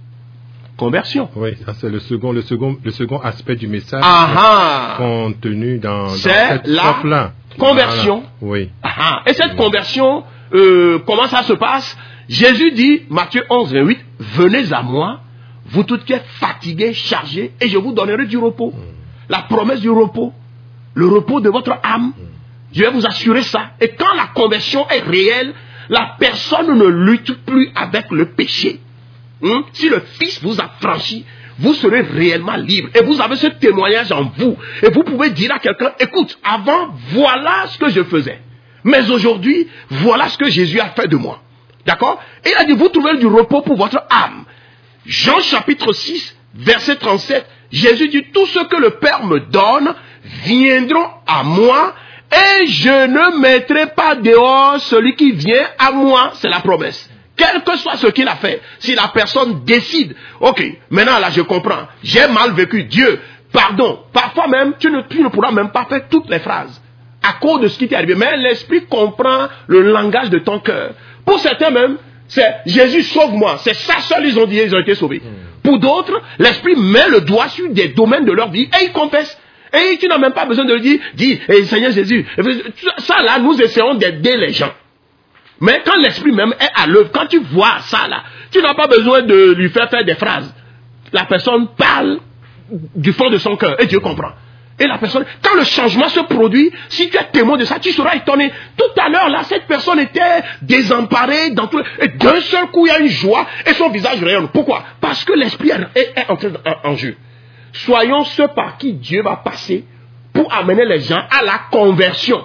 conversion. Oui, ça c'est le second, le second, le second aspect du message Aha. contenu dans, dans cette là. Conversion. Voilà. Oui. Aha. Et cette oui. conversion, euh, comment ça se passe? Jésus dit, Matthieu onze, vingt-huit, venez à moi, vous toutes qui êtes fatigués, chargés, et je vous donnerai du repos. Mm. La promesse du repos, le repos de votre âme, mm. je vais vous assurer ça. Et quand la conversion est réelle, la personne ne lutte plus avec le péché. Hum? Si le Fils vous a franchi, vous serez réellement libre. Et vous avez ce témoignage en vous. Et vous pouvez dire à quelqu'un, écoute, avant, voilà ce que je faisais. Mais aujourd'hui, voilà ce que Jésus a fait de moi. D'accord? Et il a dit, vous trouvez du repos pour votre âme. Jean chapitre six, verset trente-sept, Jésus dit, tout ce que le Père me donne viendront à moi, et je ne mettrai pas dehors celui qui vient à moi. C'est la promesse. Quel que soit ce qu'il a fait, si la personne décide, ok, maintenant là je comprends, j'ai mal vécu, Dieu, pardon. Parfois même, tu ne, tu ne pourras même pas faire toutes les phrases à cause de ce qui t'est arrivé. Mais l'esprit comprend le langage de ton cœur. Pour certains même, c'est Jésus sauve-moi. C'est ça seul ils ont dit, ils ont été sauvés. Mm. Pour d'autres, l'esprit met le doigt sur des domaines de leur vie et ils confessent. Et tu n'as même pas besoin de le dire, dis, hey, Seigneur Jésus. Ça là, nous essayons d'aider les gens. Mais quand l'esprit même est à l'œuvre, quand tu vois ça là, tu n'as pas besoin de lui faire faire des phrases. La personne parle du fond de son cœur et Dieu comprend. Et la personne, quand le changement se produit, si tu es témoin de ça, tu seras étonné. Tout à l'heure là, cette personne était désemparée dans tout, et d'un seul coup il y a une joie et son visage rayonne. Pourquoi? Parce que l'esprit est, est entré en, en jeu. Soyons ceux par qui Dieu va passer pour amener les gens à la conversion.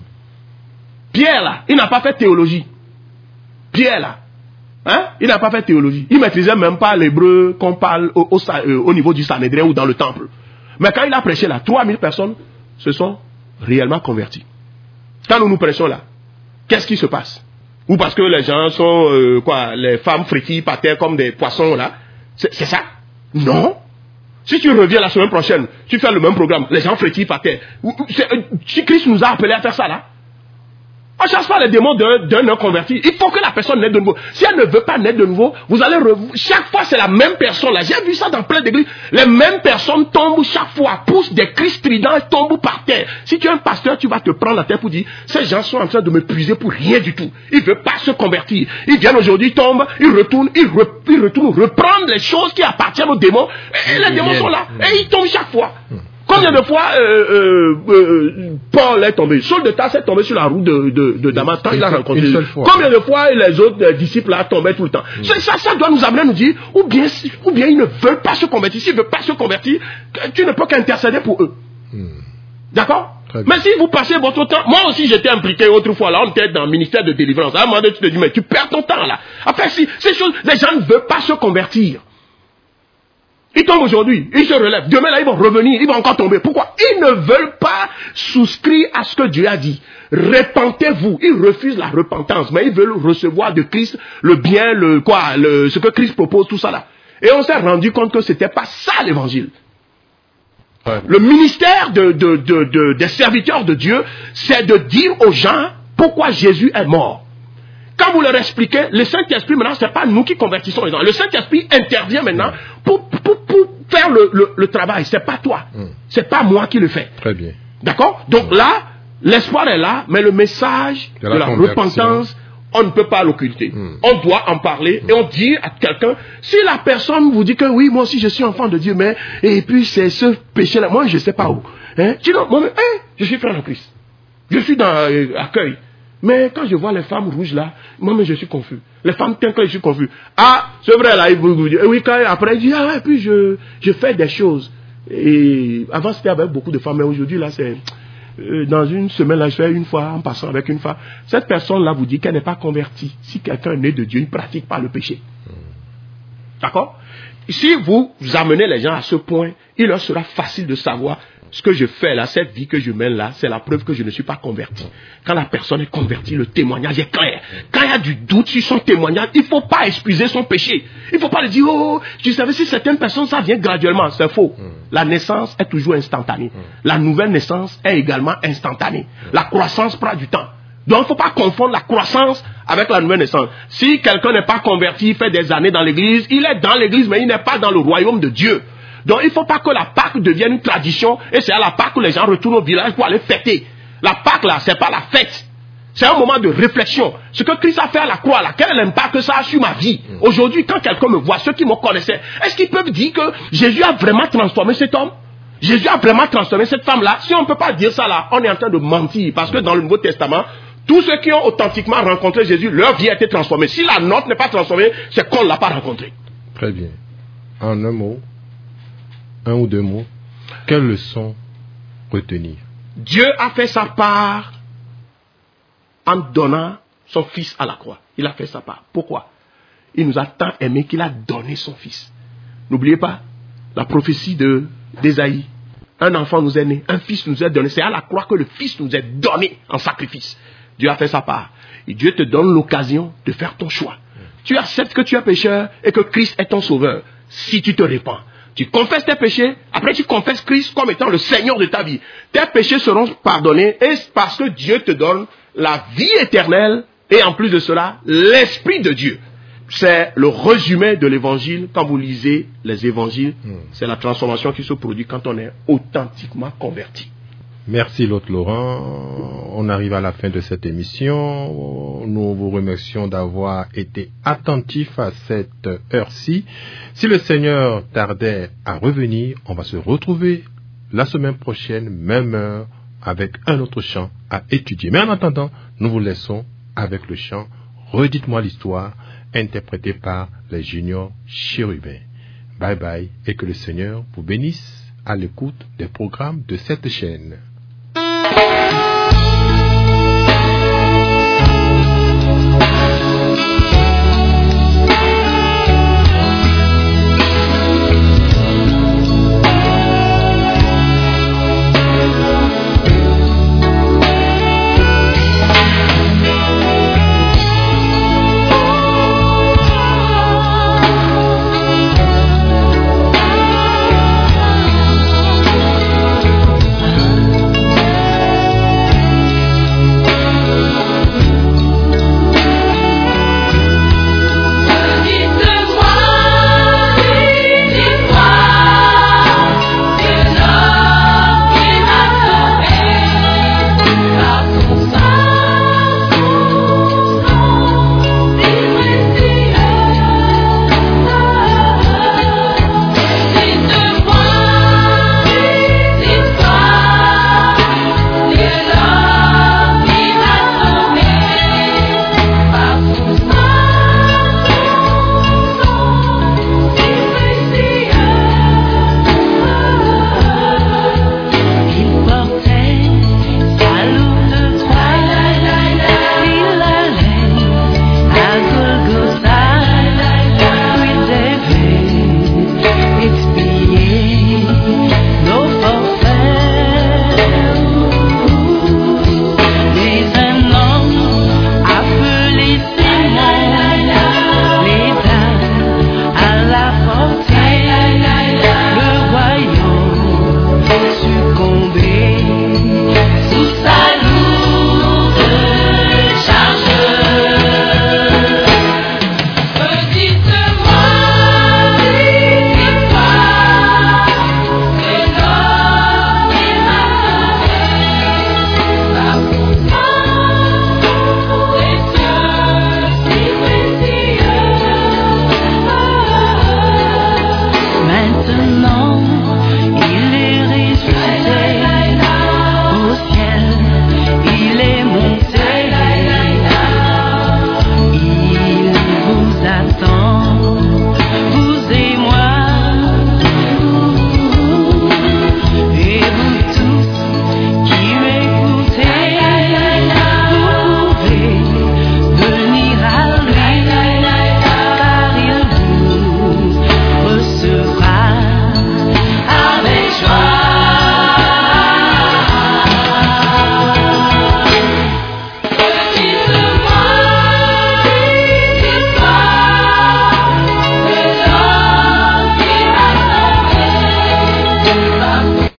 Pierre là, il n'a pas fait théologie. Pierre là, hein, il n'a pas fait théologie. Il ne maîtrisait même pas l'hébreu qu'on parle au, au, au niveau du Sanhédrin ou dans le temple. Mais quand il a prêché là, trois mille personnes se sont réellement converties. Quand nous nous prêchons là, qu'est-ce qui se passe? Ou parce que les gens sont, euh, quoi, les femmes frétillent par terre comme des poissons là? C'est, c'est ça? Non. Si tu reviens la semaine prochaine, tu fais le même programme, les gens frétillent par terre. Si Christ nous a appelés à faire ça là, on ne chasse pas les démons d'un, d'un non converti. Il faut que la personne naisse de nouveau. Si elle ne veut pas naître de nouveau, vous allez rev... chaque fois c'est la même personne là. J'ai vu ça dans plein d'églises. Les mêmes personnes tombent chaque fois, poussent des cris stridents et tombent par terre. Si tu es un pasteur, tu vas te prendre la tête pour dire, ces gens sont en train de me puiser pour rien du tout. Ils ne veulent pas se convertir. Ils viennent aujourd'hui, ils tombent, ils retournent, ils, re... ils retournent reprendre les choses qui appartiennent aux démons. Et les démons sont là. Et ils tombent chaque fois. Combien de fois euh, euh, euh, Paul est tombé, Saul de Tarse est tombé sur la route de, de, de Damas quand il a rencontré. Combien de fois les autres euh, disciples là tombaient tout le temps. Mm. Ça, ça doit nous amener à nous dire, ou bien, ou bien ils ne veulent pas se convertir. S'ils ne veulent pas se convertir, tu ne peux qu'intercéder pour eux. Mm. D'accord? Mais si vous passez votre temps, moi aussi j'étais impliqué autrefois, là on était dans le ministère de délivrance. À un moment donné tu te dis, mais tu perds ton temps là. Après si ces choses, les gens ne veulent pas se convertir. Ils tombent aujourd'hui, ils se relèvent. Demain, là, ils vont revenir, ils vont encore tomber. Pourquoi? Ils ne veulent pas souscrire à ce que Dieu a dit. Repentez-vous. Ils refusent la repentance, mais ils veulent recevoir de Christ le bien, le quoi, le, ce que Christ propose, tout ça là. Et on s'est rendu compte que c'était pas ça l'évangile. Ouais. Le ministère de, de, de, de, des serviteurs de Dieu, c'est de dire aux gens pourquoi Jésus est mort. Quand vous leur expliquez, le Saint-Esprit, maintenant, ce n'est pas nous qui convertissons les gens. Le Saint-Esprit intervient maintenant pour, pour, pour faire le, le, le travail. Ce n'est pas toi. Mm. Ce n'est pas moi qui le fais. Très bien. D'accord? Donc mm. là, l'espoir est là, mais le message de la, de la repentance, on ne peut pas l'occulter. Mm. On doit en parler mm. et on dit à quelqu'un, si la personne vous dit que oui, moi aussi je suis enfant de Dieu, mais et puis c'est ce péché-là, moi je ne sais pas où. Hein? Tu dis non, moi, hein, je suis frère en Christ. Je suis dans euh, l'accueil. Mais quand je vois les femmes rouges là, moi-même je suis confus. Les femmes telles que je suis confus. Ah, c'est vrai là, il vous dit, oui, quand, après il dit, ah, et puis je, je fais des choses. Et avant c'était avec beaucoup de femmes, mais aujourd'hui là, c'est, euh, dans une semaine là, je fais une fois, en passant avec une femme. Cette personne là vous dit qu'elle n'est pas convertie. Si quelqu'un est né de Dieu, il ne pratique pas le péché. D'accord? Si vous, vous amenez les gens à ce point, il leur sera facile de savoir ce que je fais là, cette vie que je mène là, c'est la preuve que je ne suis pas converti. Quand la personne est convertie, le témoignage est clair. Quand il y a du doute sur son témoignage, il ne faut pas excuser son péché. Il ne faut pas lui dire, oh, tu savais, si certaines personnes, ça vient graduellement. C'est faux. La naissance est toujours instantanée. La nouvelle naissance est également instantanée. La croissance prend du temps. Donc, il ne faut pas confondre la croissance avec la nouvelle naissance. Si quelqu'un n'est pas converti, il fait des années dans l'église, il est dans l'église, mais il n'est pas dans le royaume de Dieu. Donc, il ne faut pas que la Pâque devienne une tradition, et c'est à la Pâque que les gens retournent au village pour aller fêter. La Pâque, là, ce n'est pas la fête. C'est un moment de réflexion. Ce que Christ a fait à la croix, là, quel impact que ça a sur ma vie. Aujourd'hui, quand quelqu'un me voit, ceux qui me connaissaient, est-ce qu'ils peuvent dire que Jésus a vraiment transformé cet homme? Jésus a vraiment transformé cette femme-là? Si on ne peut pas dire ça, là, on est en train de mentir. Parce que dans le Nouveau Testament, tous ceux qui ont authentiquement rencontré Jésus, leur vie a été transformée. Si la nôtre n'est pas transformée, c'est qu'on ne l'a pas rencontré. Très bien. En un mot, un ou deux mots, quelle leçon retenir? Dieu a fait sa part en donnant son fils à la croix. Il a fait sa part. Pourquoi? Il nous a tant aimés qu'il a donné son fils. N'oubliez pas la prophétie de, d'Ésaïe. Un enfant nous est né, un fils nous est donné. C'est à la croix que le fils nous est donné en sacrifice. Dieu a fait sa part. Et Dieu te donne l'occasion de faire ton choix. Tu acceptes que tu es pécheur et que Christ est ton sauveur. Si tu te répands, tu confesses tes péchés, après tu confesses Christ comme étant le Seigneur de ta vie. Tes péchés seront pardonnés et parce que Dieu te donne la vie éternelle et en plus de cela, l'Esprit de Dieu. C'est le résumé de l'évangile. Quand vous lisez les évangiles, mmh. c'est la transformation qui se produit quand on est authentiquement converti. Merci l'autre Laurent. On arrive à la fin de cette émission. Nous vous remercions d'avoir été attentifs à cette heure-ci. Si le Seigneur tardait à revenir, on va se retrouver la semaine prochaine, même heure, avec un autre chant à étudier. Mais en attendant, nous vous laissons avec le chant « Redites-moi l'histoire » interprété par les juniors chérubins. Bye bye et que le Seigneur vous bénisse à l'écoute des programmes de cette chaîne.